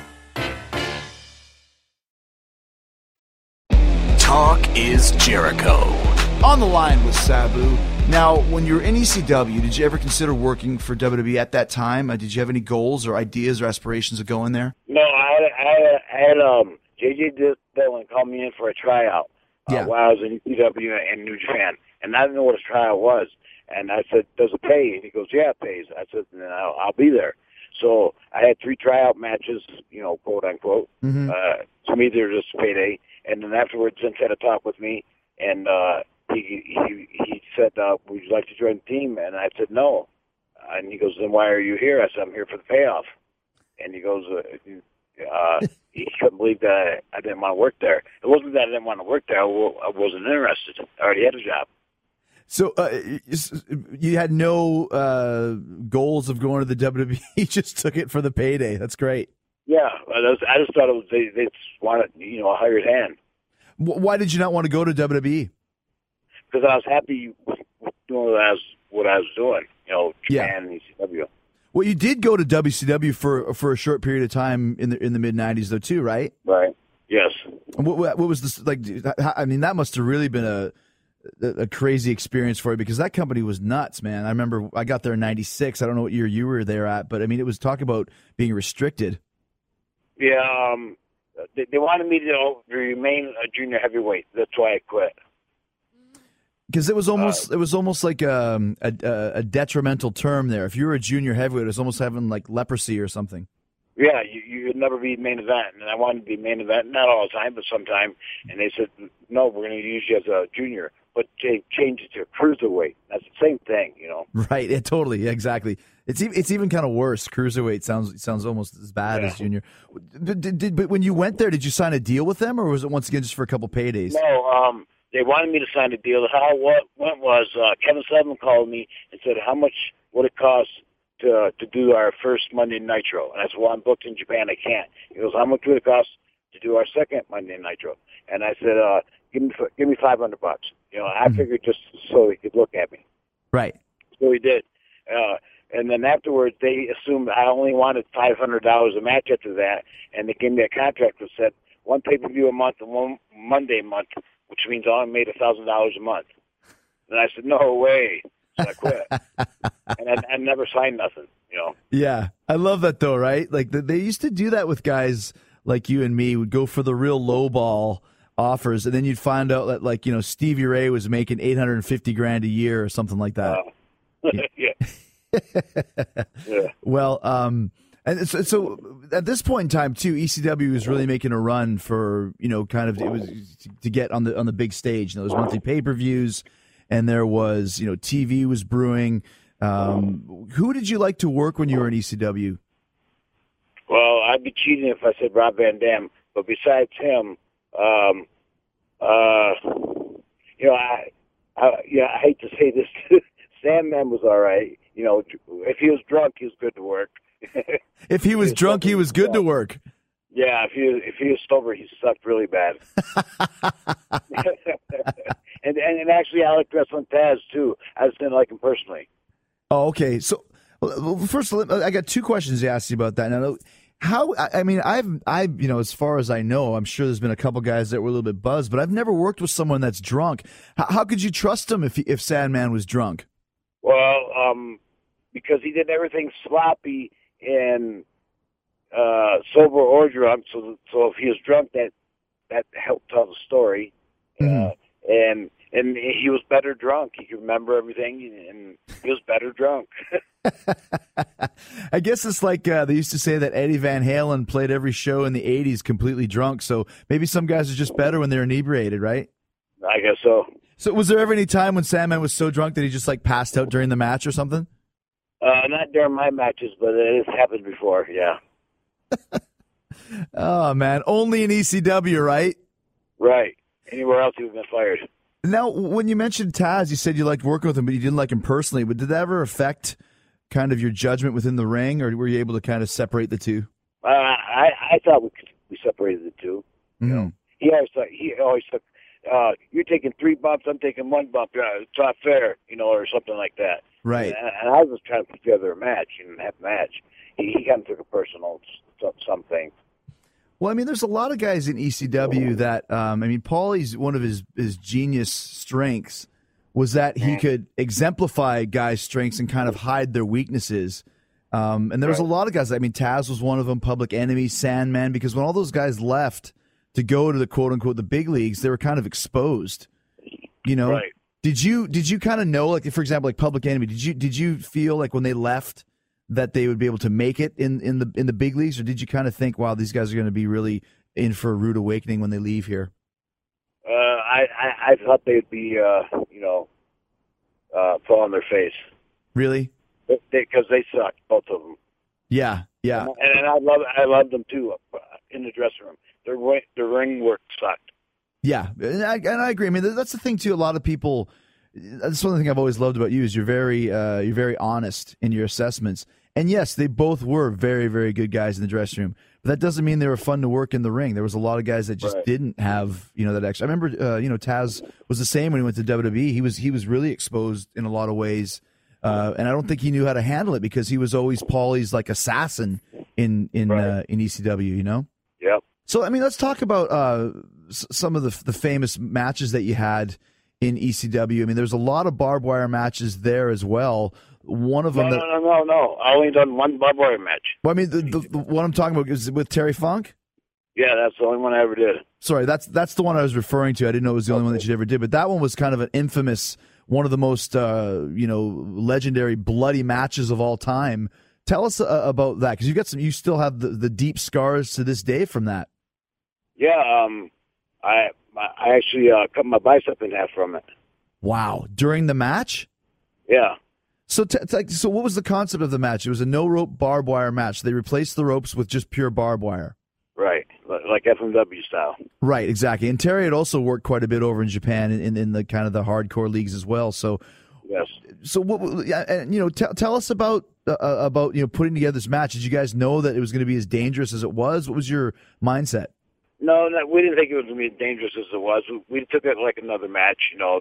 Talk is Jericho. On the line with Sabu. Now, when you were in ECW, did you ever consider working for WWE at that time? Did you have any goals or ideas or aspirations of going there? No, I had JJ Dillon called me in for a tryout while I was in ECW and New Japan, and I didn't know what a tryout was. And I said, "Does it pay?" And he goes, "Yeah, it pays." I said, "Then I'll be there." So I had 3 tryout matches, quote unquote. Mm-hmm. To me, they're just payday. And then afterwards, Vince had a talk with me, and he said, "Would you like to join the team?" And I said, "No." And he goes, "Then why are you here?" I said, "I'm here for the payoff." And he goes, he couldn't believe that I didn't want to work there. It wasn't that I didn't want to work there. I wasn't interested. I already had a job. So you had no goals of going to the WWE. You just took it for the payday. That's great. Yeah, I just thought it was they just wanted a hired hand. Why did you not want to go to WWE? Because I was happy with doing what I was doing. Japan and ECW. Well, you did go to WCW for a short period of time in the mid '90s, though, too, right? Right. Yes. What was this like? I mean, that must have really been a crazy experience for you because that company was nuts, man. I remember I got there in '96. I don't know what year you were there at, but I mean, it was talk about being restricted. Yeah, they wanted me to remain a junior heavyweight. That's why I quit. Because it was almost like a detrimental term there. If you were a junior heavyweight, it was almost having like leprosy or something. Yeah, you'd never be main event, and I wanted to be main event, not all the time, but sometime. And they said, no, we're going to use you as a junior, but they changed it to cruiserweight. That's the same thing, you know. Right? It totally, exactly. It's even kind of worse. Cruiserweight sounds almost as bad as junior. But when you went there, did you sign a deal with them, or was it once again just for a couple paydays? No, they wanted me to sign a deal. How what went was Kevin Sullivan called me and said, how much would it cost to do our first Monday Nitro? And I said, well, I'm booked in Japan. I can't. He goes, how much would it cost to do our second Monday Nitro? And I said, give me $500. You know, I figured just so he could look at me. Right. So he did. And then afterwards, they assumed I only wanted $500 a match after that, and they gave me a contract that said one pay-per-view a month and one Monday a month, which means I only made $1,000 a month. And I said, no way. So I quit. And I never signed nothing, you know. Yeah, I love that though, right? Like they used to do that with guys like you and me. Would go for the real low ball offers, and then you'd find out that, like, you know, Stevie Ray was making $850,000 a year or something like that. Yeah. Yeah. Well, and so at this point in time too, ECW was really making a run for, you know, kind of, it was to get on the big stage. You know, there was monthly pay-per-views, and there was, you know, TV was brewing. Who did you like to work when you were in ECW? Well, I'd be cheating if I said Rob Van Dam, but besides him, you know, I hate to say this, Sandman was all right. You know, if he was drunk, he was good to work. If he was drunk, he was good to work. Yeah, if he was sober, he sucked really bad. and actually, I like wrestling Taz too. I just didn't like him personally. Oh, okay. So first, I got two questions to ask you about that. Now, how? I mean, I've you know, as far as I know, I'm sure there's been a couple guys that were a little bit buzzed, but I've never worked with someone that's drunk. How could you trust him if Sandman was drunk? Well, because he did everything sloppy and sober or drunk. So if he was drunk, that helped tell the story. And he was better drunk. He could remember everything, and he was better drunk. I guess it's like they used to say that Eddie Van Halen played every show in the 80s completely drunk. So maybe some guys are just better when they're inebriated, right? I guess so. So was there ever any time when Sandman was so drunk that he just like passed out during the match or something? Not during my matches, but it has happened before, yeah. Oh, man. Only in ECW, right? Right. Anywhere else he would have been fired. Now, when you mentioned Taz, you said you liked working with him, but you didn't like him personally. But did that ever affect kind of your judgment within the ring, or were you able to kind of separate the two? I thought we separated the two. You know, he always took, you're taking 3 bumps, I'm taking 1 bump. It's not fair, you know, or something like that. Right. And I was trying to put together a match and have a match. He kind of took it personal, some things. Well, I mean, there's a lot of guys in ECW that, I mean, Paulie's one of his genius strengths was that he could exemplify guys' strengths and kind of hide their weaknesses. And there was a lot of guys. I mean, Taz was one of them, Public Enemy, Sandman, because when all those guys left to go to the quote-unquote the big leagues, they were kind of exposed, you know? Right. Did you kind of know, like, for example, like Public Enemy, did you feel like when they left that they would be able to make it in the big leagues, or did you kind of think, wow, these guys are going to be really in for a rude awakening when they leave here? I thought they'd be, you know, fall on their face. Really? Because they sucked, both of them. Yeah, yeah. And I loved them too in the dressing room. Their ring work sucked. Yeah, and I agree. I mean, that's the thing too. A lot of people. That's one thing I've always loved about you is you're very honest in your assessments. And yes, they both were very, very good guys in the dressing room. But that doesn't mean they were fun to work in the ring. There was a lot of guys that just didn't have, you know, that extra. I remember, you know, Taz was the same when he went to WWE. He was really exposed in a lot of ways, and I don't think he knew how to handle it because he was always Paulie's like assassin in ECW. You know. Yep. So I mean, let's talk about some of the famous matches that you had in ECW. I mean, there's a lot of barbed wire matches there as well. One of them. No. I only done one barbed wire match. Well, I mean, the what I'm talking about is with Terry Funk. Yeah, that's the only one I ever did. Sorry, that's the one I was referring to. I didn't know it was the only one that you ever did, but that one was kind of an infamous, one of the most legendary bloody matches of all time. Tell us about that, because you still have the deep scars to this day from that. Yeah, I actually cut my bicep in half from it. Wow! During the match? Yeah. So so what was the concept of the match? It was a no rope barbed wire match. They replaced the ropes with just pure barbed wire. Right, like FMW style. Right, exactly. And Terry had also worked quite a bit over in Japan in the kind of the hardcore leagues as well. So yes. So tell us about putting together this match. Did you guys know that it was going to be as dangerous as it was? What was your mindset? No, we didn't think it was going to be as dangerous as it was. We took it like another match.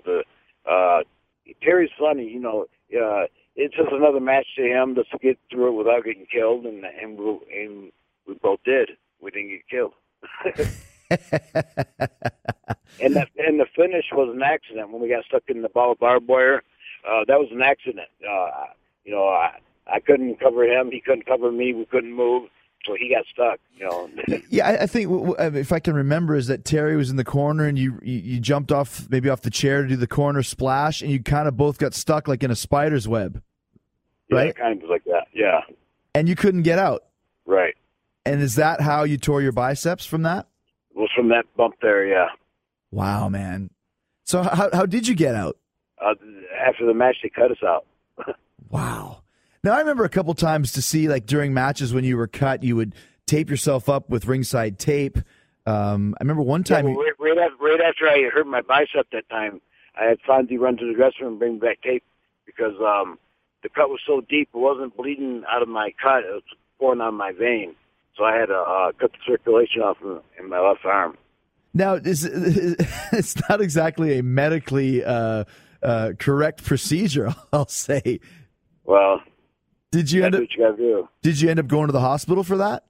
Terry's funny. It's just another match to him to get through it without getting killed, and we both did. We didn't get killed. and the finish was an accident when we got stuck in the ball of barbed wire. That was an accident. I couldn't cover him. He couldn't cover me. We couldn't move. So he got stuck, Yeah, I think if I can remember, is that Terry was in the corner and you jumped off the chair to do the corner splash, and you kind of both got stuck like in a spider's web, right? Yeah, kind of like that. Yeah. And you couldn't get out. Right. And is that how you tore your biceps from that? It was from that bump there. Yeah. Wow, man. So how did you get out? After the match, they cut us out. Wow. Now, I remember a couple times to see, like, during matches when you were cut, you would tape yourself up with ringside tape. I remember one time... Yeah, right after I hurt my bicep that time, I had Fonzie run to the dressing room and bring back tape because the cut was so deep, it wasn't bleeding out of my cut. It was pouring on my vein. So I had to cut the circulation off in my left arm. Now, it's not exactly a medically correct procedure, I'll say. Well... Did you end up going to the hospital for that?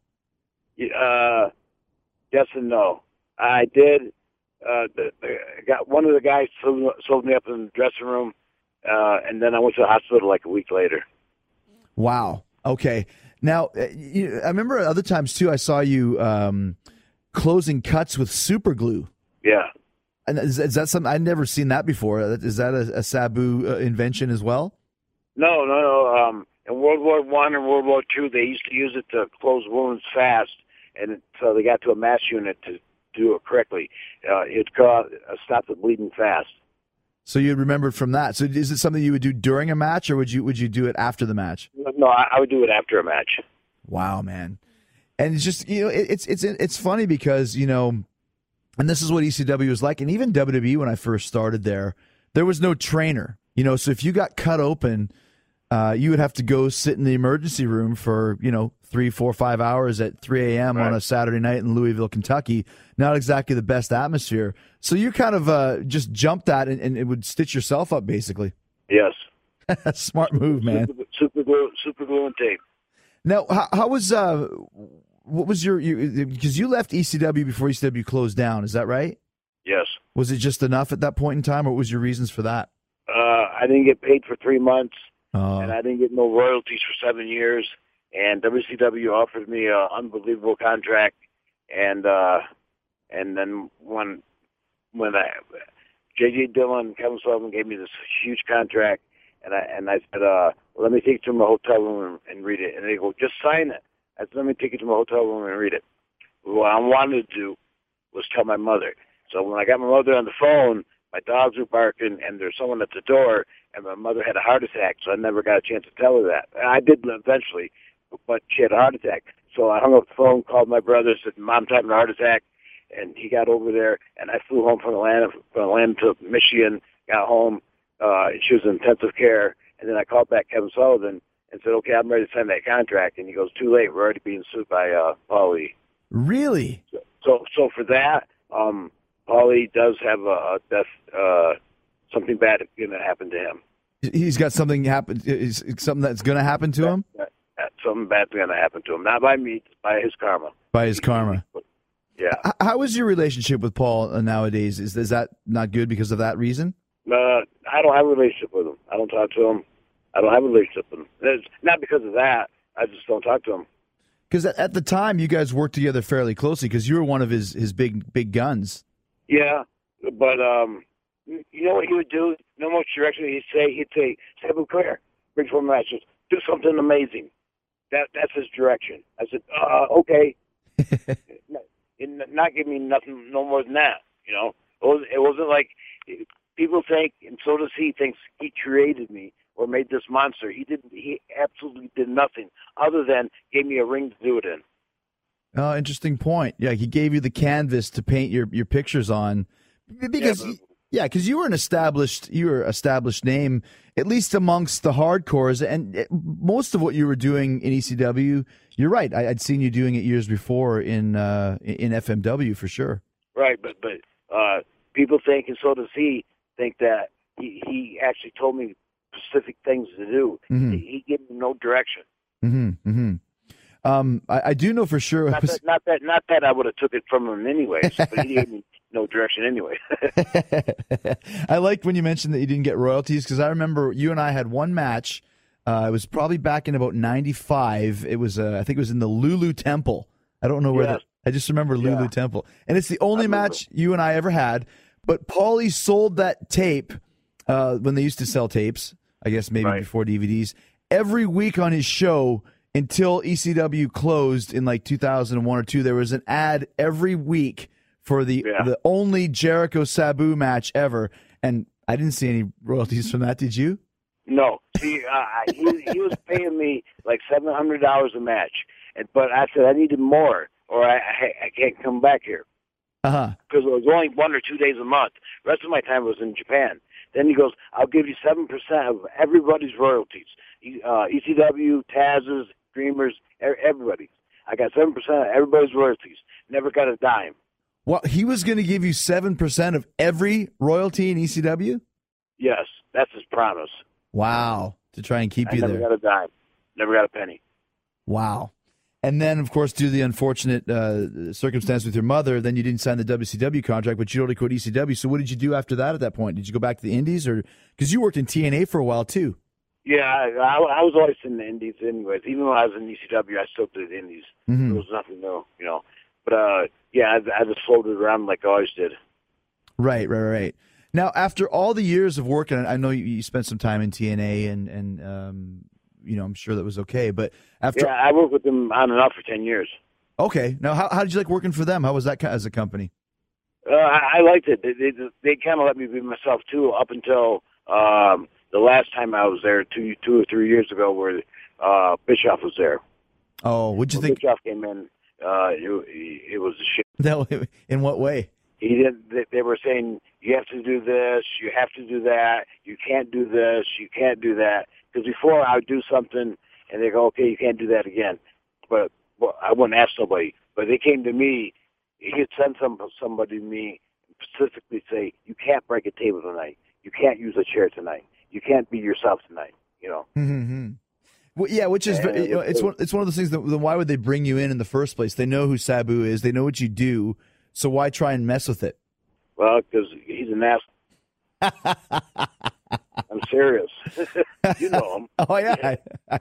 Yes and no. I did. One of the guys sold me up in the dressing room, and then I went to the hospital like a week later. Wow. Okay. Now, I remember other times too. I saw you closing cuts with super glue. Yeah. And is that something I'd never seen that before? Is that a Sabu invention as well? No. In World War I and World War II, they used to use it to close wounds fast, and so they got to a mass unit to do it correctly. It's called Stop the Bleeding Fast. So you remembered from that. So is it something you would do during a match, or would you do it after the match? No, I would do it after a match. Wow, man. And it's just, it's funny because, and this is what ECW was like, and even WWE when I first started there was no trainer. So if you got cut open, you would have to go sit in the emergency room for, 3, 4, 5 hours at 3 a.m. Right. on a Saturday night in Louisville, Kentucky. Not exactly the best atmosphere. So you kind of just jumped that and it would stitch yourself up, basically. Yes. Smart move, man. Super glue and tape. Now, how was what was your because you left ECW before ECW closed down? Is that right? Yes. Was it just enough at that point in time, or what was your reasons for that? I didn't get paid for 3 months. Oh. And I didn't get no royalties for 7 years. And WCW offered me an unbelievable contract. And then when J.J. Dillon and Kevin Sullivan gave me this huge contract, and I said, let me take it to my hotel room and read it. And they go, just sign it. I said, let me take it to my hotel room and read it. What I wanted to do was tell my mother. So when I got my mother on the phone, my dogs were barking, and there's someone at the door, and my mother had a heart attack, so I never got a chance to tell her that. I did eventually, but she had a heart attack. So I hung up the phone, called my brother, said, Mom's having a heart attack, and he got over there, and I flew home from Atlanta to Michigan, got home. She was in intensive care, and then I called back Kevin Sullivan and said, okay, I'm ready to sign that contract. And he goes, too late, we're already being sued by Paulie. Really? So for that, Paulie does have a death, something bad going to happen to him. He's got something happen. Something that's going to happen to him. Something bad's going to happen to him. Not by me, by his karma. By his karma. Yeah. How is your relationship with Paul nowadays? Is that not good because of that reason? I don't have a relationship with him. I don't talk to him. I don't have a relationship with him. It's not because of that. I just don't talk to him. Because at the time, you guys worked together fairly closely because you were one of his big guns. Yeah, but you know what he would do? No much direction. He'd say, Sabu, come here, bring 4 matches, do something amazing. That's his direction. I said, okay. Not give me nothing, no more than that. You know, it wasn't like people think, and so does he, thinks he created me or made this monster. He didn't. He absolutely did nothing other than gave me a ring to do it in. Oh, interesting point. Yeah, he gave you the canvas to paint your pictures on, because because you were an established name, at least amongst the hardcores, and most of what you were doing in ECW. You're right. I'd seen you doing it years before in FMW for sure. Right, but people think, and so does he, think that he actually told me specific things to do. Mm-hmm. He gave me no direction. Mm-hmm. Mm-hmm. I do know for sure. Not that I would have took it from him anyways, but he gave me no direction anyway. I liked when you mentioned that you didn't get royalties, because I remember you and I had one match. It was probably back in about '95. It was I think it was in the Lulu Temple. I don't know where that. I just remember Lulu Temple, and it's the only match you and I ever had. But Paulie sold that tape when they used to sell tapes. I guess maybe before DVDs. Every week on his show until ECW closed in like 2001 or 2, there was an ad every week for the only Jericho Sabu match ever, and I didn't see any royalties from that. Did you? No. See, he was paying me like $700 a match, but I said I needed more, or I can't come back here. Because it was only 1 or 2 days a month. The rest of my time was in Japan. Then he goes, I'll give you 7% of everybody's royalties. ECW, Taz's, Dreamers, everybody. I got 7% of everybody's royalties. Never got a dime. Well, he was going to give you 7% of every royalty in ECW? Yes, that's his promise. Wow. To try and keep you there. Never got a dime. Never got a penny. Wow. And then, of course, due to the unfortunate circumstance with your mother, then you didn't sign the WCW contract, but you only quit ECW. So what did you do after that at that point? Did you go back to the Indies? Or because you worked in TNA for a while, too. Yeah, I was always in the Indies anyways. Even when I was in ECW, I still did Indies. Mm-hmm. There was nothing new, you know. But, I just floated around like I always did. Right. Now, after all the years of work, and I know you spent some time in TNA, and I'm sure that was okay. But after, I worked with them on and off for 10 years. Okay. Now, how did you like working for them? How was that as a company? I liked it. They kind of let me be myself too, up until the last time I was there, 2 or 3 years ago, where Bischoff was there. Oh, what'd you think? Bischoff came in. It was a shit. In what way? He didn't. They were saying you have to do this, you have to do that, you can't do this, you can't do that. Because before I would do something, and they go, okay, you can't do that again. But I wouldn't ask nobody. But they came to me. He'd send somebody to me and specifically say, you can't break a table tonight. You can't use a chair tonight. You can't be yourself tonight. You know. Mm-hmm. Well, yeah, which is it's one of those things that then why would they bring you in the first place? They know who Sabu is. They know what you do. So why try and mess with it? Well, because he's an ass. I'm serious. You know him. Oh, yeah.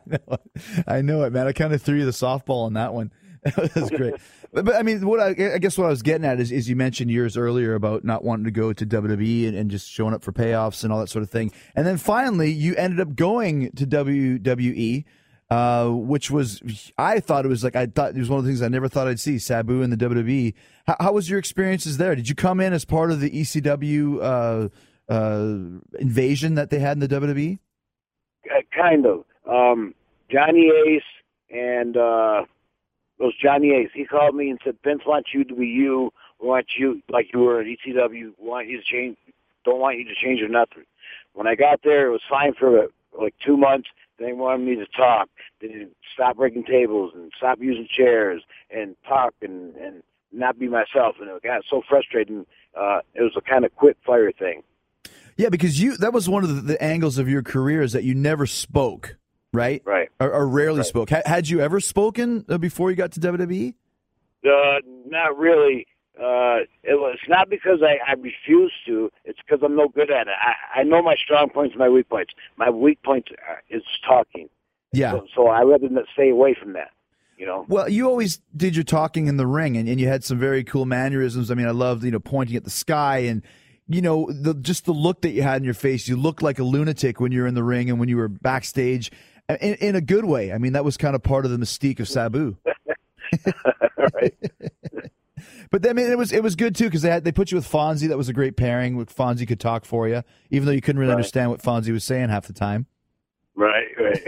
I know it, man. I kind of threw you the softball on that one. That's great. But I mean, I guess what I was getting at is you mentioned years earlier about not wanting to go to WWE and just showing up for payoffs and all that sort of thing. And then finally, you ended up going to WWE, which was, I thought it was one of the things I never thought I'd see, Sabu in the WWE. How was your experiences there? Did you come in as part of the ECW invasion that they had in the WWE? Kind of. Johnny Ace and it was Johnny Ace. He called me and said, Vince wants you to be you. We want you like you were at ECW. We want you to change. Don't want you to change or nothing. When I got there, it was fine for like 2 months. They wanted me to talk. They didn't stop breaking tables and stop using chairs and talk and not be myself. And it got so frustrating. It was a kind of quit fire thing. Yeah, because that was one of the angles of your career is that you never spoke, right? Right. Or rarely spoke. Had you ever spoken before you got to WWE? Not really. It's not because I refuse to. It's because I'm no good at it. I know my strong points and my weak points. My weak point is talking. Yeah. So I rather not stay away from that. You know. Well, you always did your talking in the ring, and you had some very cool mannerisms. I mean, I loved, pointing at the sky and, just the look that you had in your face. You looked like a lunatic when you were in the ring and when you were backstage in a good way. I mean, that was kind of part of the mystique of Sabu. Right. But I mean, it was good too because they put you with Fonzie. That was a great pairing. With Fonzie could talk for you, even though you couldn't really understand what Fonzie was saying half the time. Right.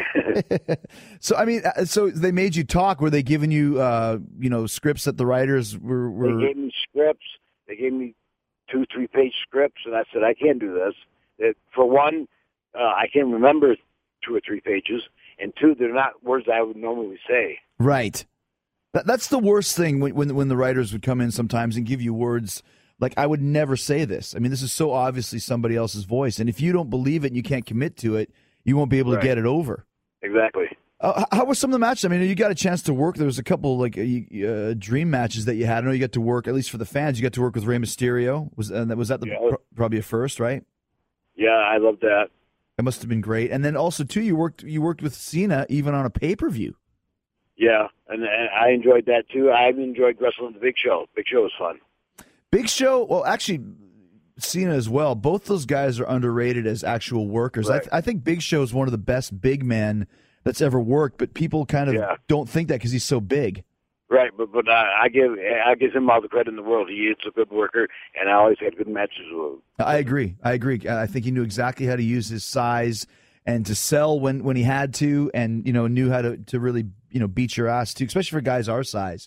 So I mean, so they made you talk. Were they giving you, scripts that the writers were? They gave me scripts. They gave me 2-3 page scripts, and I said I can't do this. For one, I can't remember 2 or 3 pages, and 2, they're not words I would normally say. Right. That's the worst thing when the writers would come in sometimes and give you words like, I would never say this. I mean, this is so obviously somebody else's voice, and if you don't believe it and you can't commit to it, you won't be able to get it over. Exactly. How were some of the matches? I mean, you got a chance to work. There was a couple dream matches that you had. I know you got to work, at least for the fans. You got to work with Rey Mysterio. Was that probably a first, right? Yeah, I love that. That must have been great. And then also too, you worked with Cena even on a pay-per-view. Yeah, and I enjoyed that too. I enjoyed wrestling the Big Show. Big Show was fun. Big Show. Well, actually, Cena as well. Both those guys are underrated as actual workers. Right. I think Big Show is one of the best big men that's ever worked, but people kind of don't think that because he's so big. Right, but I give him all the credit in the world. He is a good worker, and I always had good matches with him. I agree. I think he knew exactly how to use his size and to sell when he had to, and knew how to really beat your ass too, especially for guys our size.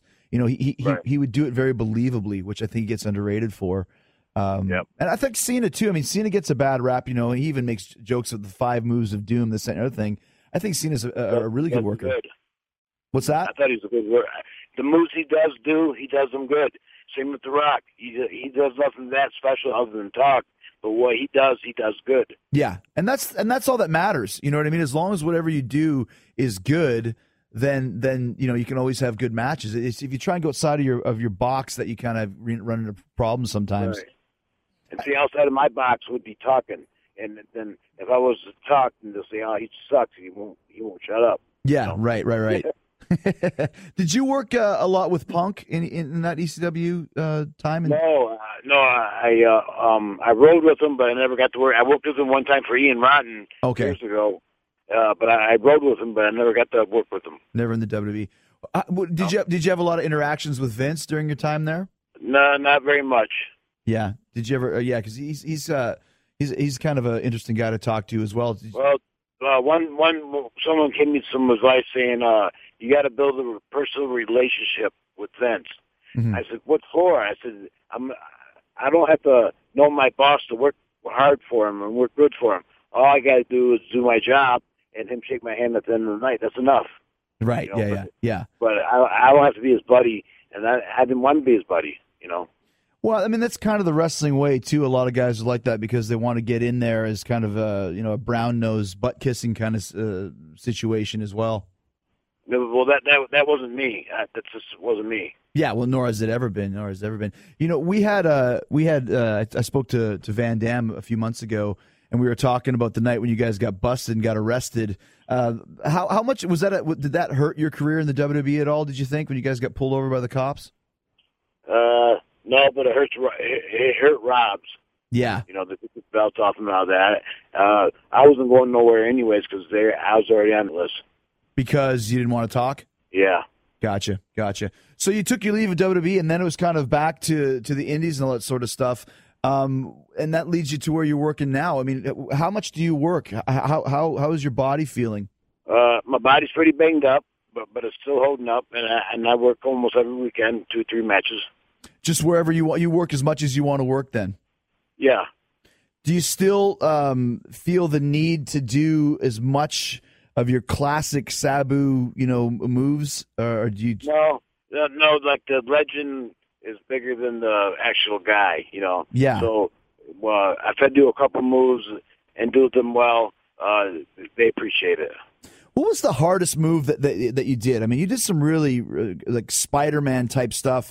He would do it very believably, which I think he gets underrated for. And I think Cena too. I mean, Cena gets a bad rap. He even makes jokes of the 5 moves of doom, this and other thing. I think Cena's a really good worker. Good. What's that? I thought he's a good worker. The moves he does them good. Same with The Rock. He does nothing that special other than talk. But what he does good. Yeah, and that's all that matters. You know what I mean? As long as whatever you do is good, then you can always have good matches. It's if you try and go outside of your box that you kind of run into problems sometimes. Right. And see, outside of my box would be talking. And then if I was to talk, then they'll say, "Oh, he sucks. He won't shut up." Yeah, right. Did you work a lot with Punk in that ECW time? No. I rode with him, but I never got to work. I worked with him one time for Ian Rotten years ago. But I rode with him, but I never got to work with him. Never in the WWE. Did you have a lot of interactions with Vince during your time there? No, not very much. Yeah. Did you ever? Yeah, because he's kind of an interesting guy to talk to as well. Well, someone gave me some advice saying you got to build a personal relationship with Vince. Mm-hmm. I said, "What for?" I said, I don't have to know my boss to work hard for him and work good for him. All I got to do is do my job and him shake my hand at the end of the night. That's enough." Right. Yeah. But I don't have to be his buddy, and I didn't want to be his buddy. Well, I mean, that's kind of the wrestling way, too. A lot of guys are like that because they want to get in there as kind of a brown-nosed, butt-kissing kind of situation as well. Well, that wasn't me. That just wasn't me. Yeah, well, nor has it ever been. We had I spoke to Van Dam a few months ago, and we were talking about the night when you guys got busted and got arrested. How much was that? Did that hurt your career in the WWE at all, did you think, when you guys got pulled over by the cops? No, but it hurt Rob's. Yeah. They took the belt off him and all that. I wasn't going nowhere anyways because I was already on the list. Because you didn't want to talk? Yeah. Gotcha. So you took your leave of WWE, and then it was kind of back to the Indies and all that sort of stuff. And that leads you to where you're working now. I mean, how much do you work? How is your body feeling? My body's pretty banged up, but it's still holding up, and I work almost every weekend, 2-3 matches. Just wherever you want, you work as much as you want to work then? Yeah. Do you still feel the need to do as much of your classic Sabu, moves, or do you? No. Like the legend is bigger than the actual guy, Yeah. So, if I do a couple moves and do them well, they appreciate it. What was the hardest move that you did? I mean, you did some really like Spider-Man type stuff,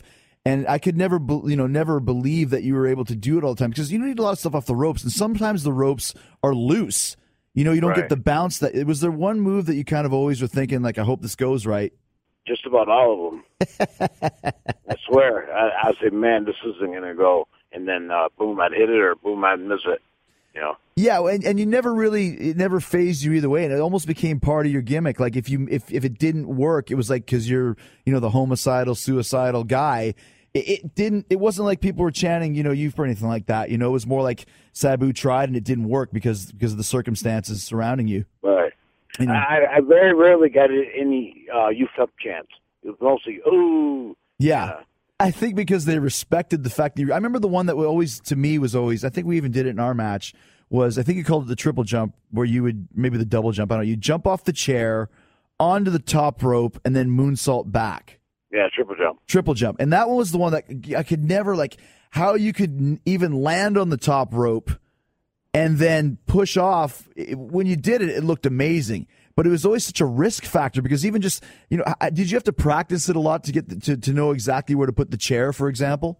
And I could never believe that you were able to do it all the time because you need a lot of stuff off the ropes, and sometimes the ropes are loose. You don't get the bounce. Was there one move that you kind of always were thinking, like, I hope this goes right? Just about all of them. I swear. I say, man, this isn't going to go. And then, boom, I'd hit it, or boom, I'd miss it. Yeah, and you it never phased you either way, and it almost became part of your gimmick. Like if it didn't work, it was like because you're the homicidal, suicidal guy. It wasn't like people were chanting you for anything like that. It was more like Sabu tried and it didn't work because of the circumstances surrounding you. Right. I very rarely got any youth up chants. It was mostly ooh. Yeah. I think because they respected the fact that I remember the one that always to me was always, I think we even did it in our match, was I think you called it the triple jump, where you would, maybe the double jump, I don't know, you jump off the chair onto the top rope and then moonsault back. Yeah, triple jump. Triple jump. And that one was the one that I could never, like, how you could even land on the top rope and then push off. When you did it, it looked amazing. But it was always such a risk factor because even just, did you have to practice it a lot to get to know exactly where to put the chair, for example?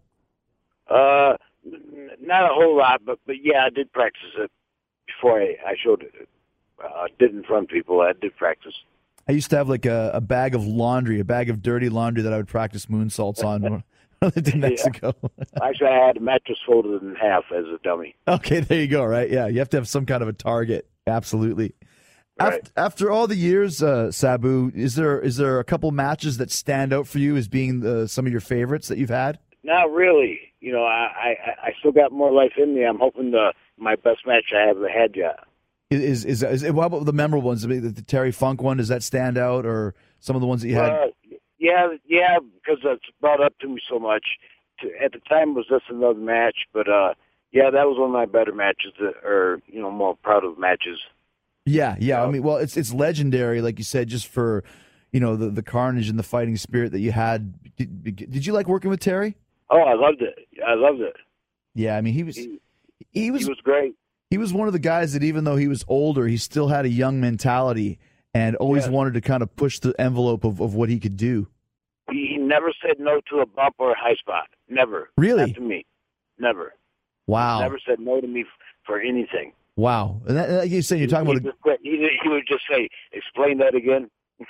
Not a whole lot, but yeah, I did practice it before I showed it. Did in front of people. I did practice. I used to have like a bag of laundry, a bag of dirty laundry that I would practice moonsaults on when I lived in Mexico. Yeah. Actually, I had a mattress folded in half as a dummy. Okay, there you go, right? Yeah, you have to have some kind of a target. Absolutely. Right. After all the years, Sabu, is there a couple matches that stand out for you as being some of your favorites that you've had? Not really. I still got more life in me. I'm hoping my best match I haven't had yet. Is what about the memorable ones? I mean, the Terry Funk one, does that stand out, or some of the ones that you had? Yeah, because it's brought up to me so much. At the time, it was just another match, but yeah, that was one of my better matches, or more proud of matches. Yeah. I mean, well, it's legendary, like you said, just for the carnage and the fighting spirit that you had. Did you like working with Terry? Oh, I loved it. Yeah, I mean, he was great. He was one of the guys that even though he was older, he still had a young mentality and always wanted to kind of push the envelope of what he could do. He never said no to a bump or a high spot. Never. Really? Not to me. Never. Wow. He never said no to me for anything. Wow. And that, like you said, you're talking about... He would just say, explain that again.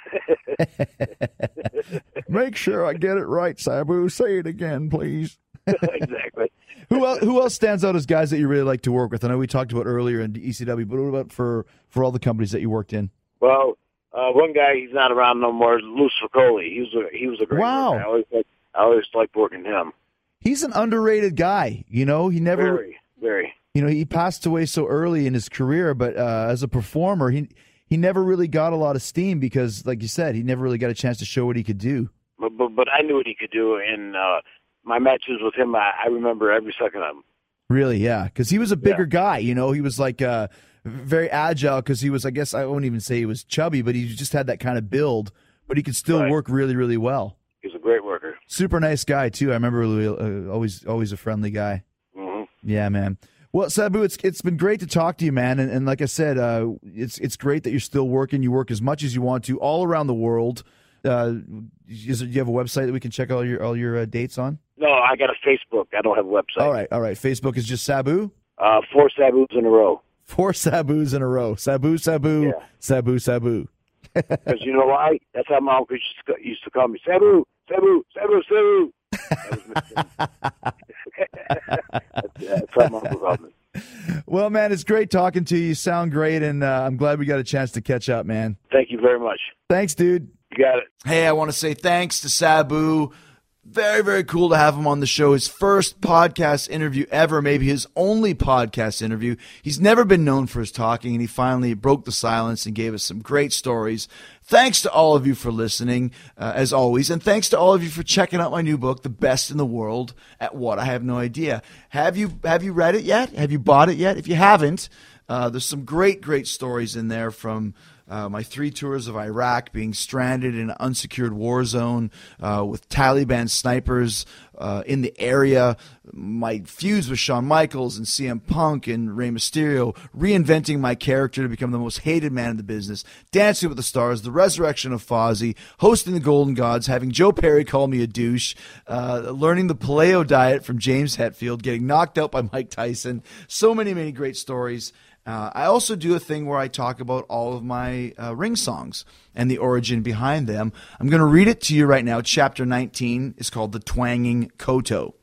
Make sure I get it right, Sabu. Say it again, please. Exactly. Who else stands out as guys that you really like to work with? I know we talked about earlier in ECW, but what about for all the companies that you worked in? Well, one guy, he's not around no more, Lou Spicoli. He was a great worker. I always liked working him. He's an underrated guy. He never... Very, very. He passed away so early in his career, but as a performer, he never really got a lot of steam because, like you said, he never really got a chance to show what he could do. But I knew what he could do, and my matches with him, I remember every second of them. Really, yeah, because he was a bigger guy. He was like very agile because he was, I guess I won't even say he was chubby, but he just had that kind of build, but he could still work really, really well. He's a great worker. Super nice guy, too. I remember always a friendly guy. Mm-hmm. Yeah, man. Well, Sabu, it's been great to talk to you, man. And like I said, it's great that you're still working. You work as much as you want to all around the world. Do you have a website that we can check all your dates on? No, I got a Facebook. I don't have a website. All right. Facebook is just Sabu? 4 Sabus in a row. 4 Sabus in a row. Sabu, yeah. Sabu, Sabu. Because you know why? That's how my uncle used to call me. Sabu, Sabu, Sabu, Sabu. That's how my uncle called me. Well, man, it's great talking to you. You sound great, and I'm glad we got a chance to catch up, man. Thank you very much. Thanks, dude. You got it. Hey, I want to say thanks to Sabu. Very, very cool to have him on the show. His first podcast interview ever, maybe his only podcast interview. He's never been known for his talking, and he finally broke the silence and gave us some great stories. Thanks to all of you for listening, as always, and thanks to all of you for checking out my new book, The Best in the World at What? I Have No Idea. Have you read it yet? Have you bought it yet? If you haven't, there's some great, great stories in there from my 3 tours of Iraq, being stranded in an unsecured war zone with Taliban snipers in the area, my feuds with Shawn Michaels and CM Punk and Rey Mysterio, reinventing my character to become the most hated man in the business, Dancing with the Stars, the resurrection of Fozzy, hosting the Golden Gods, having Joe Perry call me a douche, learning the paleo diet from James Hetfield, getting knocked out by Mike Tyson. So many, many great stories. I also do a thing where I talk about all of my ring songs and the origin behind them. I'm going to read it to you right now. Chapter 19 is called The Twanging Koto.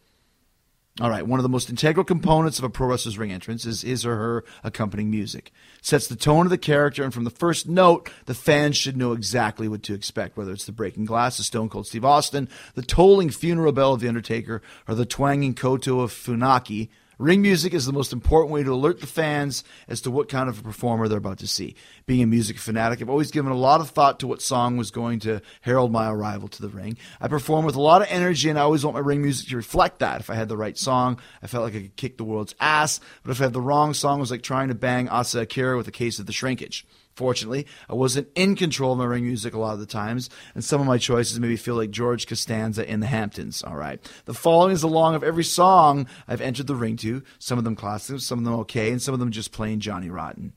All right, one of the most integral components of a pro wrestler's ring entrance is his or her accompanying music. It sets the tone of the character, and from the first note, the fans should know exactly what to expect, whether it's the breaking glass of Stone Cold Steve Austin, the tolling funeral bell of The Undertaker, or the twanging koto of Funaki. Ring music is the most important way to alert the fans as to what kind of a performer they're about to see. Being a music fanatic, I've always given a lot of thought to what song was going to herald my arrival to the ring. I perform with a lot of energy, and I always want my ring music to reflect that. If I had the right song, I felt like I could kick the world's ass, but if I had the wrong song, it was like trying to bang Asa Akira with a case of the shrinkage. Fortunately, I wasn't in control of my ring music a lot of the times, and some of my choices made me feel like George Costanza in the Hamptons. All right. The following is along of every song I've entered the ring to, some of them classics, some of them okay, and some of them just plain Johnny Rotten.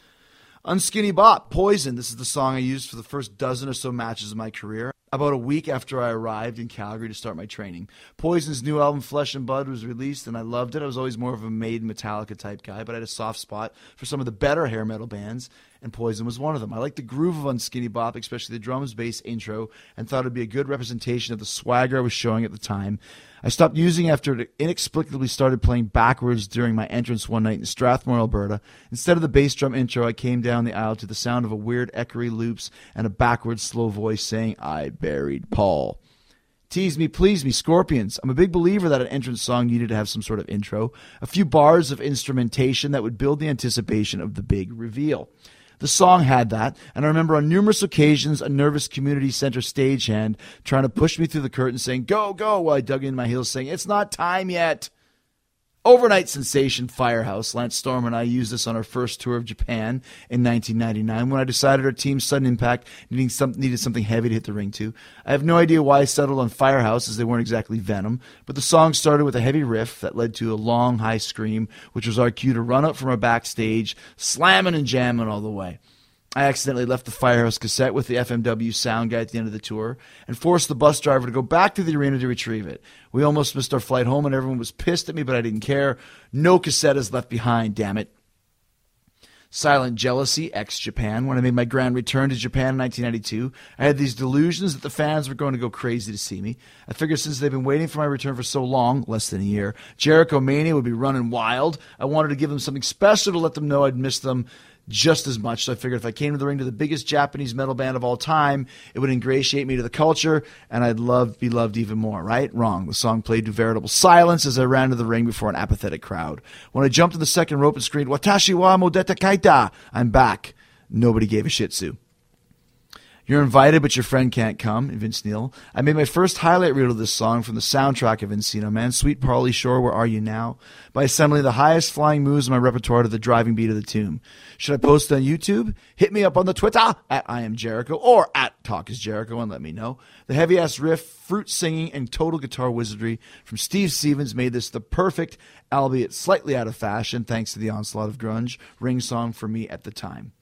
Unskinny Bop, Poison. This is the song I used for the first dozen or so matches of my career, about a week after I arrived in Calgary to start my training. Poison's new album, Flesh and Blood, was released, and I loved it. I was always more of a Maiden Metallica type guy, but I had a soft spot for some of the better hair metal bands, and Poison was one of them. I liked the groove of Unskinny Bop, especially the drums bass intro, and thought it would be a good representation of the swagger I was showing at the time. I stopped using after it inexplicably started playing backwards during my entrance one night in Strathmore, Alberta. Instead of the bass drum intro, I came down the aisle to the sound of a weird echoey loops and a backwards slow voice saying, "I buried Paul." Tease Me, Please Me, Scorpions. I'm a big believer that an entrance song needed to have some sort of intro, a few bars of instrumentation that would build the anticipation of the big reveal. The song had that, and I remember on numerous occasions a nervous community center stagehand trying to push me through the curtain saying, "Go, go," while I dug in my heels saying, "It's not time yet." Overnight sensation Firehouse, Lance Storm and I used this on our first tour of Japan in 1999 when I decided our team's sudden impact needed something heavy to hit the ring to. I have no idea why I settled on Firehouse, as they weren't exactly Venom, but the song started with a heavy riff that led to a long high scream, which was our cue to run up from our backstage, slamming and jamming all the way. I accidentally left the Firehouse cassette with the FMW sound guy at the end of the tour and forced the bus driver to go back to the arena to retrieve it. We almost missed our flight home and everyone was pissed at me, but I didn't care. No cassette is left behind, damn it. Silent Jealousy, ex-Japan. When I made my grand return to Japan in 1992, I had these delusions that the fans were going to go crazy to see me. I figured since they've been waiting for my return for so long, less than a year, Jericho Mania would be running wild. I wanted to give them something special to let them know I'd missed them just as much. So I figured if I came to the ring to the biggest Japanese metal band of all time, it would ingratiate me to the culture, and I'd be loved even more, right? Wrong. The song played to veritable silence as I ran to the ring before an apathetic crowd. When I jumped to the second rope and screamed, "Watashi wa modeta kaita," I'm back. Nobody gave a shih tzu. You're invited, but your friend can't come, Vince Neil. I made my first highlight reel of this song from the soundtrack of Encino Man, Sweet Pauly Shore, Where Are You Now?, by assembling the highest flying moves in my repertoire to the driving beat of the tune. Should I post it on YouTube? Hit me up on the Twitter, at I Am Jericho, or at Talk Is Jericho, and let me know. The heavy-ass riff, fruit singing, and total guitar wizardry from Steve Stevens made this the perfect, albeit slightly out of fashion, thanks to the onslaught of grunge, ring song for me at the time.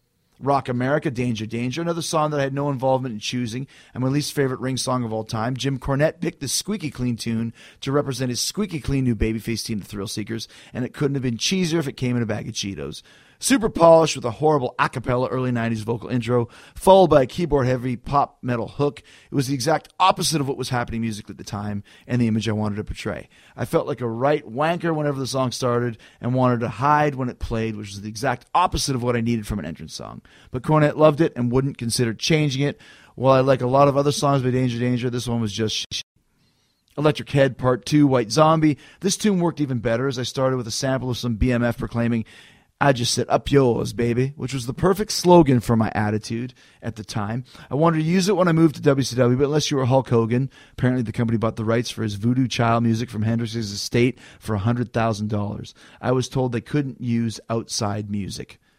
Rock America, Danger, Danger, another song that I had no involvement in choosing, and my least favorite ring song of all time. Jim Cornette picked this squeaky clean tune to represent his squeaky clean new babyface team, the Thrill Seekers, and it couldn't have been cheesier if it came in a bag of Cheetos. Super polished with a horrible a cappella early 90s vocal intro, followed by a keyboard-heavy pop metal hook. It was the exact opposite of what was happening musically at the time and the image I wanted to portray. I felt like a right wanker whenever the song started and wanted to hide when it played, which was the exact opposite of what I needed from an entrance song. But Cornette loved it and wouldn't consider changing it. While I like a lot of other songs by Danger Danger, this one was just Electric Head Part 2, White Zombie. This tune worked even better as I started with a sample of some BMF proclaiming, "I just said up yours, baby," which was the perfect slogan for my attitude at the time. I wanted to use it when I moved to WCW, but unless you were Hulk Hogan, apparently the company bought the rights for his Voodoo Child music from Hendrix's estate for $100,000. I was told they couldn't use outside music.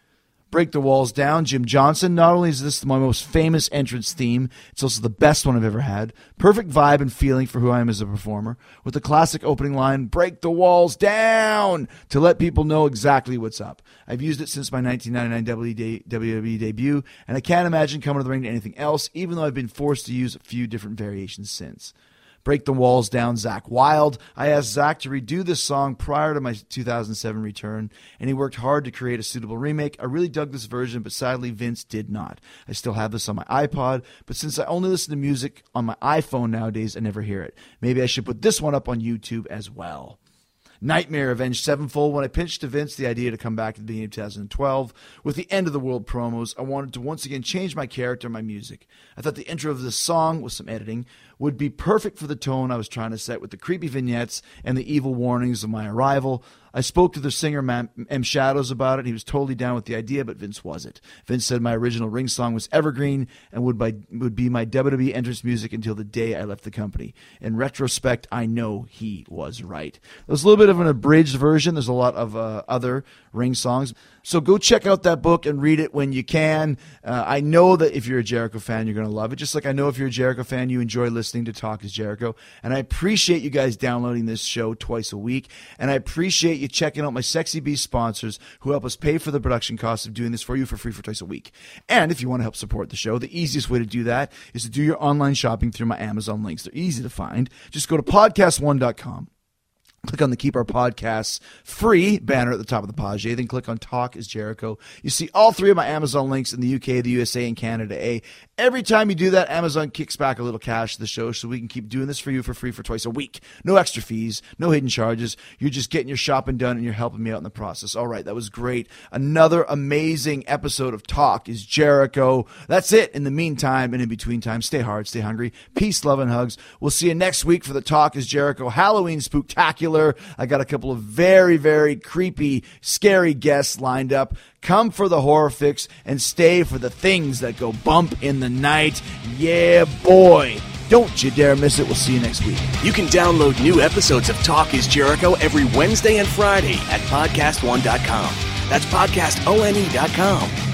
Break the Walls Down, Jim Johnson. Not only is this my most famous entrance theme, it's also the best one I've ever had. Perfect vibe and feeling for who I am as a performer, with the classic opening line, break the walls down, to let people know exactly what's up. I've used it since my 1999 WWE debut, and I can't imagine coming to the ring to anything else, even though I've been forced to use a few different variations since. Break the Walls Down, Zakk Wylde. I asked Zakk to redo this song prior to my 2007 return, and he worked hard to create a suitable remake. I really dug this version, but sadly Vince did not. I still have this on my iPod, but since I only listen to music on my iPhone nowadays, I never hear it. Maybe I should put this one up on YouTube as well. Nightmare, Avenged Sevenfold. When I pitched to Vince the idea to come back at the beginning of 2012 with the End of the World promos, I wanted to once again change my character and my music. I thought the intro of this song, with some editing, would be perfect for the tone I was trying to set with the creepy vignettes and the evil warnings of my arrival. I spoke to the singer M. Shadows about it. He was totally down with the idea, but Vince wasn't. Vince said my original ring song was evergreen and would be my WWE entrance music until the day I left the company. In retrospect, I know he was right. There's a little bit of an abridged version. There's a lot of other ring songs. So go check out that book and read it when you can. I know that if you're a Jericho fan, you're going to love it. Just like I know if you're a Jericho fan, you enjoy listening to Talk is Jericho. And I appreciate you guys downloading this show twice a week. And I appreciate you checking out my Sexy Beast sponsors who help us pay for the production costs of doing this for you for free for twice a week. And if you want to help support the show, the easiest way to do that is to do your online shopping through my Amazon links. They're easy to find. Just go to podcast1.com. Click on the Keep Our Podcasts Free banner at the top of the page. Then click on Talk is Jericho. You see all three of my Amazon links in the UK, the USA, and Canada. Every time you do that, Amazon kicks back a little cash to the show so we can keep doing this for you for free for twice a week. No extra fees, no hidden charges. You're just getting your shopping done and you're helping me out in the process. All right, that was great. Another amazing episode of Talk is Jericho. That's it. In the meantime and in between time, stay hard, stay hungry. Peace, love, and hugs. We'll see you next week for the Talk is Jericho Halloween Spooktacular. I got a couple of very, very creepy, scary guests lined up. Come for the horror fix and stay for the things that go bump in the night. Yeah, boy. Don't you dare miss it. We'll see you next week. You can download new episodes of Talk is Jericho every Wednesday and Friday at podcast1.com. That's podcastone.com.